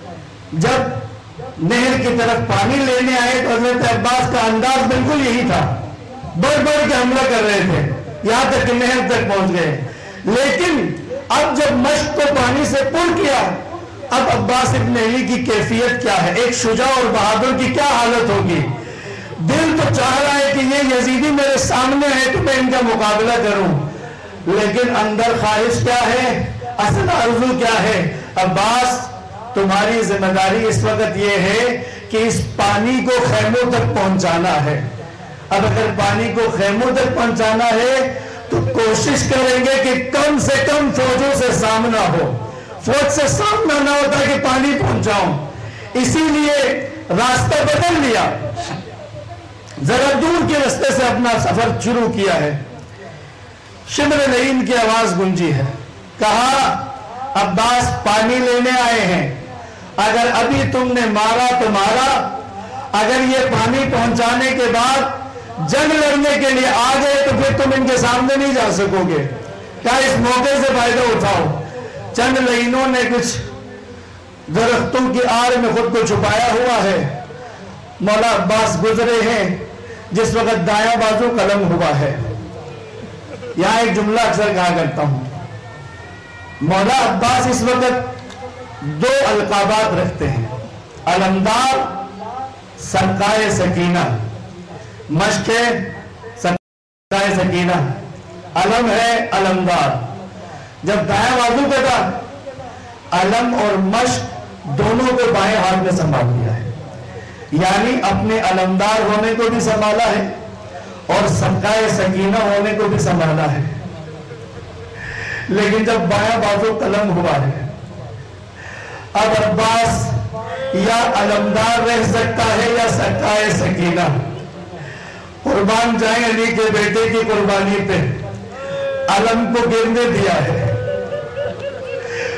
جب نہر کی طرف پانی لینے آئے تو حضرت عباس کا انداز بالکل یہی تھا، بڑھ بڑھ کے حملہ کر رہے تھے، یہاں تک کہ نہر تک پہنچ گئے۔ لیکن اب جب مشق کو پانی سے پر کیا، اب عباس ابن علی کی کیفیت کیا ہے، ایک شجاع اور بہادر کی کیا حالت ہوگی؟ دل تو چاہ رہا ہے کہ یہ یزیدی میرے سامنے ہے تو میں ان کا مقابلہ کروں، لیکن اندر خواہش کیا ہے، اصل آرزو کیا ہے؟ عباس تمہاری ذمہ داری اس وقت یہ ہے کہ اس پانی کو خیموں تک پہنچانا ہے۔ اب اگر پانی کو خیموں تک پہنچانا ہے تو کوشش کریں گے کہ کم سے کم فوجوں سے سامنا ہو، فوج سے سامنا نہ ہوتا کہ پانی پہنچاؤں، اسی لیے راستہ بدل لیا، ذرا دور کے راستے سے اپنا سفر شروع کیا ہے۔ شمر لعین کی آواز گونجی ہے، کہا عباس پانی لینے آئے ہیں، اگر ابھی تم نے مارا تو مارا، اگر یہ پانی پہنچانے کے بعد جنگ لڑنے کے لیے آ گئے تو پھر تم ان کے سامنے نہیں جا سکو گے، کیا اس موقع سے فائدہ اٹھاؤ۔ چند لعینوں نے کچھ درختوں کی آڑ میں خود کو چھپایا ہوا ہے، مولا عباس گزرے ہیں جس وقت دایاں بازو قلم ہوا ہے۔ یہاں ایک جملہ اکثر کہا کرتا ہوں، مولا عباس اس وقت دو القابات رکھتے ہیں، علمدار، سرکائے سکینہ۔ مشق ہے سرکائے سکینہ، علم ہے علمدار۔ جب دایاں بازو کا تھا، علم اور مشق دونوں کو بائیں ہاتھ میں سنبھال لیا ہے، یعنی اپنے علمدار ہونے کو بھی سنبھالا ہے اور سرکائے سکینہ ہونے کو بھی سنبھالا ہے۔ لیکن جب بایاں بازو قلم ہوا ہے، اب عباس یا علمدار رہ سکتا ہے یا سرکائے سکینہ۔ قربان جائیں علی کے بیٹے کی قربانی پہ، علم کو گرنے دیا ہے،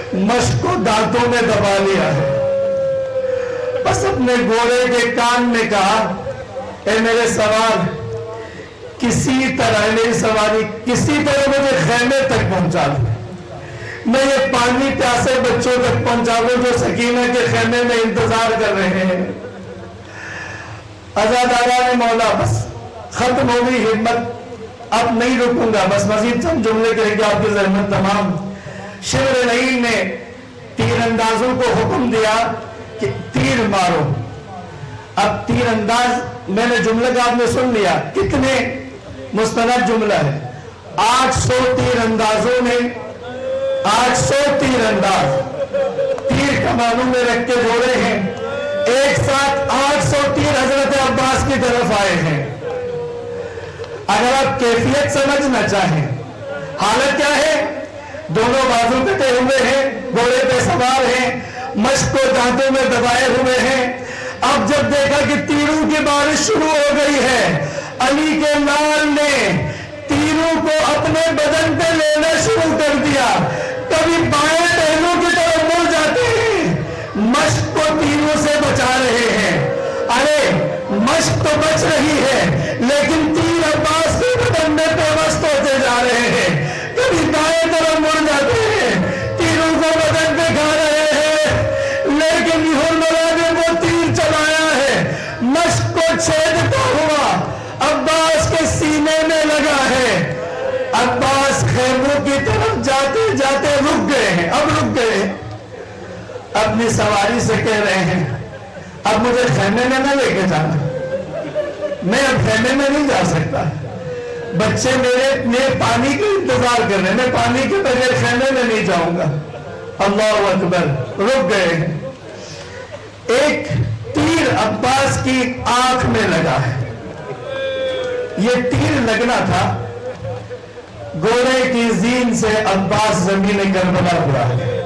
مشق کو دانتوں میں دبا لیا ہے. بس اپنے گھوڑے کے کان میں کہا اے میرے سوار کسی طرح میری سواری کسی طرح مجھے خیمے تک پہنچا دے. میں یہ پانی پیاسے بچوں تک پہنچا دوں جو سکینہ کے خیمے میں انتظار کر رہے ہیں. عزادارہ نے مولا بس ختم ہو گئی ہمت اب نہیں رکوں گا بس مزید چند جملے کہے کہ آپ کی زحمت تمام. شبر نعیم نے تیر اندازوں کو حکم دیا کہ تیر مارو. اب تیر انداز میں نے جملہ کا آپ نے سن لیا کتنے مستند جملہ ہے. آٹھ سو تیر اندازوں نے آٹھ سو تیر انداز تیر کمانوں میں رکھ کے جوڑے ہیں. ایک ساتھ آٹھ سو تیر حضرت عباس کی طرف آئے ہیں. اگر آپ کیفیت سمجھنا چاہیں حالت کیا ہے دونوں بازو کٹے ہوئے ہیں گھوڑے پہ سوار ہیں مشق کو دانتوں میں دبائے ہوئے ہیں. اب جب دیکھا کہ تیروں کی بارش شروع ہو گئی ہے علی کے لال نے تیروں کو اپنے بدن پہ لینا شروع کر دیا. کبھی بائیں پہلو کی طرف مڑ جاتے ہیں مشق کو تیروں سے بچا رہے ہیں. ارے مشق تو بچ رہی ہے لیکن تیر عباس کے بدن میں پیوست ہوتے جا رہے ہیں. کبھی دائیں طرف مڑ جاتے ہیں تیروں کو بدن پہ کھا رہے ہیں لیکن حرملا نے وہ تیر چلایا ہے مشق کو چھیدتا ہوا عباس کے سینے میں لگا ہے. عباس خیموں کی طرف جاتے جاتے رک گئے ہیں. اب رک گئے اپنی سواری سے کہہ رہے ہیں اب مجھے خیمے میں نہ لے کے جانا میں اب خیمے میں نہیں جا سکتا. بچے میرے میرے پانی کا انتظار کر رہے ہیں میں پانی کے بغیر خیمے میں نہیں جاؤں گا. اللہ اکبر رک گئے ہیں. ایک تیر عباس کی آنکھ میں لگا ہے. یہ تیر لگنا تھا گھوڑے کی زین سے عباس زمین کربلا پر آ گئے.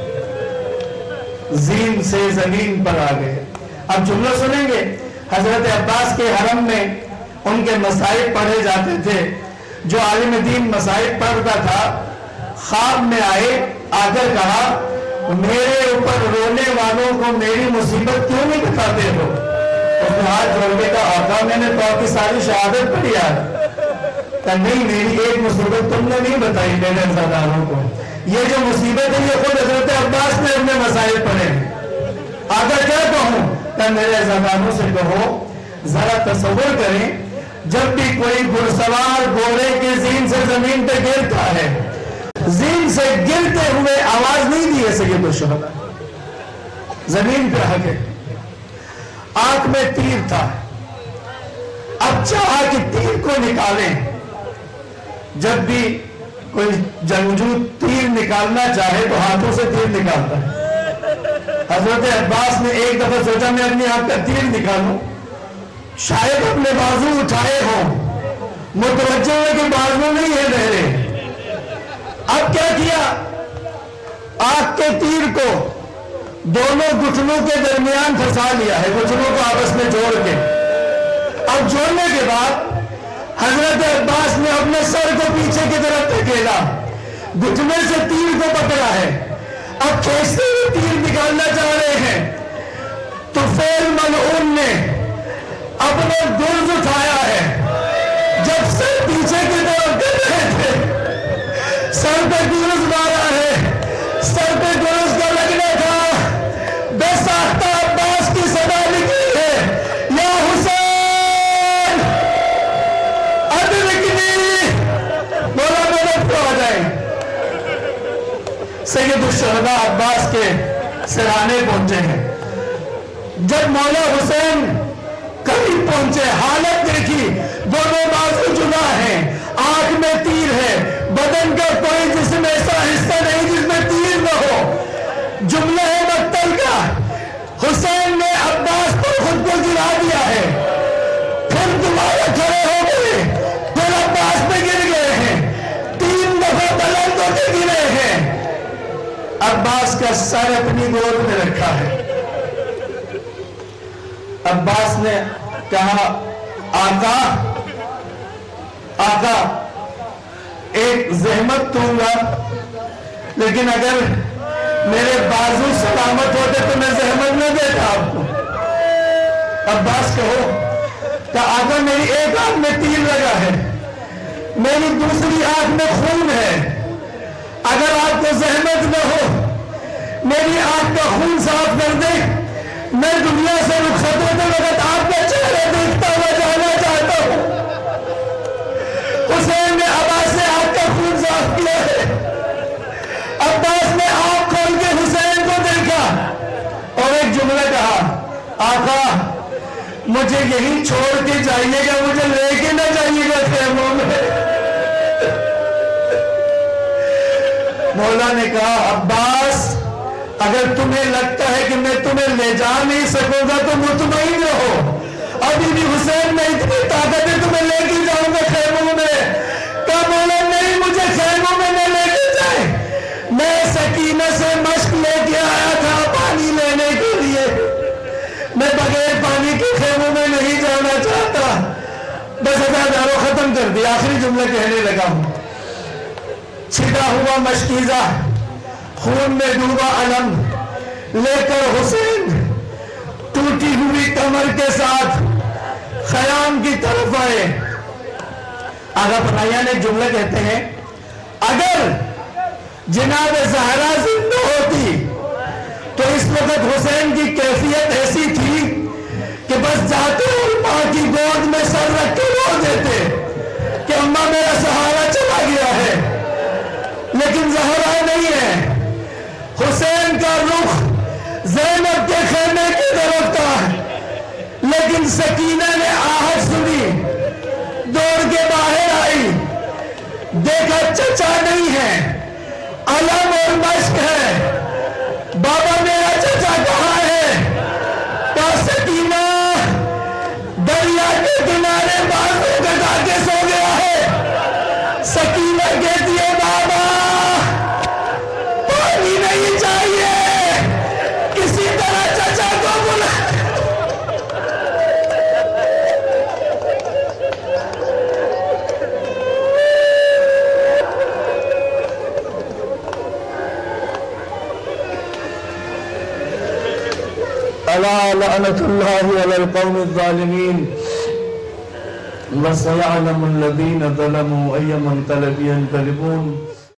زین سے زمین پر آ گئے. اب جملہ سنیں گے حضرت عباس کے حرم میں ان کے مصائب پڑھے جاتے تھے. جو عالم دین مصائب پڑھتا تھا خواب میں آئے آ کر کہا میرے اوپر رونے والوں کو میری مصیبت کیوں نہیں بتاتے ہو. اس نے ہاتھ جوڑ کے کہا آقا میں نے تو آپ کی ساری شہادت پڑھی یار. کہ نہیں میری ایک مصیبت تم نے نہیں بتائی میرے عزاداروں کو. یہ جو مصیبت ہے یہ خود حضرت عباس نے اپنے مسائل پڑھے. آقا کیا کہوں کہ میرے عزاداروں سے کہو ذرا تصور کریں جب بھی کوئی گھڑسوار گھوڑے کی زین سے زمین پہ گرتا ہے زین سے گرتے ہوئے آواز نہیں دی ہے سید الشہداء زمین پہ آ کے آنکھ میں تیر تھا. اب چاہا کہ تیر کو نکالیں. جب بھی کوئی جنگجو تیر نکالنا چاہے تو ہاتھوں سے تیر نکالتا ہے. حضرت عباس نے ایک دفعہ سوچا میں اپنی ہاتھ کا تیر نکالوں شاید اپنے بازو اٹھائے ہوں متوجہ ہے کہ بازو نہیں ہے میرے. اب کیا کیا آنکھ کے تیر کو دونوں گھٹنوں کے درمیان پھنسا لیا ہے گھٹنوں کو آپس میں جوڑ کے. اب جوڑنے کے بعد حضرت عباس نے اپنے سر کو پیچھے کی طرف دھکیلا گھٹنے سے تیر کو پکڑا ہے. اب کھینچتے ہوئے تیر نکالنا چاہ رہے ہیں تو فیل ملعون نے اپنے گرز اٹھایا ہے. جب سر پیچھے کی طرف گر رہے تھے سر پہ گرز مارا ہے. سر پہ گرز کا لگنا تھا. بے ساختہ عباس کی صدا نکلی ہے یا حسین ادرکنی. مولا مدد کو آ جائیں. سید الشہداء عباس کے سرانے پہنچے ہیں. جب مولا حسین قریب پہنچے حالت دیکھی دونوں بازو جدا ہیں آنکھ میں تیر ہے بدن کا کوئی جسم ایسا حصہ نہیں جس میں تیر نہ ہو. جملہ ہے مقتل کا حسین نے عباس پر خود کو گرا دیا ہے پھر دوبارہ کھڑے ہو گئے پھر عباس پہ گر گئے ہیں تین دفعہ بلند ہو کے گرے ہیں. عباس کا سر اپنی گود میں رکھا ہے. عباس نے کہا آقا آقا ایک زحمت دوں گا لیکن اگر میرے بازو سلامت ہوتے تو میں زحمت نہ دیتا آپ کو. عباس کہو کہ آقا میری ایک آنکھ میں تیر لگا ہے, میری دوسری آنکھ میں خون ہے, اگر آپ کو زحمت نہ ہو میری آنکھ کا خون صاف کر دے, میں دنیا سے رخصت ہوتے وقت آپ کا چہرہ دیکھتا ہوا جانا چاہتا ہوں. حسین نے عباس سے آنکھ کا خون صاف کیا ہے. عباس نے آنکھ کھول کے حسین کو دیکھا اور ایک جملہ کہا, آقا مجھے یہی چھوڑ کے جائیے گا, مجھے لے کے نہ جائیے گا خیموں میں. مولا نے کہا عباس اگر تمہیں لگتا ہے کہ میں تمہیں لے جا نہیں سکوں گا تو مطمئن رہو, ابھی بھی حسین میں اتنی طاقت ہے تمہیں لے کے جاؤں گا خیموں میں. کہا مولا نہیں, مجھے خیموں میں نہ لے کے جائے, میں سکینہ سے مشق لے کے آیا تھا پانی لینے کے لیے, میں بغیر پانی کے خیموں میں نہیں جانا چاہتا. بس ادارو ختم کر دیا, آخری جملہ کہنے لگا ہوں. چھٹا ہوا مشکیزہ خون میں ڈوبا علم لے کر حسین ٹوٹی ہوئی کمر کے ساتھ خیام کی طرف آئے. آغا پناہیہ نے جملہ کہتے ہیں, اگر جناب زہرا زندہ ہوتی تو اس وقت حسین کی کیفیت ایسی تھی کہ بس جاتے اور ماں کی گود میں سر رکھ کے رو دیتے کہ اماں میرا سہارا چلا گیا ہے. لیکن زہرا نہیں ہے, حسین کا رخ زینب کے خیمے کی طرف تھا, لیکن سکینہ نے آہٹ سنی, دوڑ کے باہر آئی, دیکھا چچا نہیں ہے, علم اور مشق ہے. بابا میرا چچا کہاں ہے؟ کہا سکینہ دریا کے کنارے بازو کٹا کے سو گیا ہے. سکینہ کہتی ہے بابا پانی نہیں چاہیے, کسی طرح چچا کو بلا. ألا لعنة الله على القوم الظالمين وسيعلم الذين ظلموا أي منقلب ينقلبون.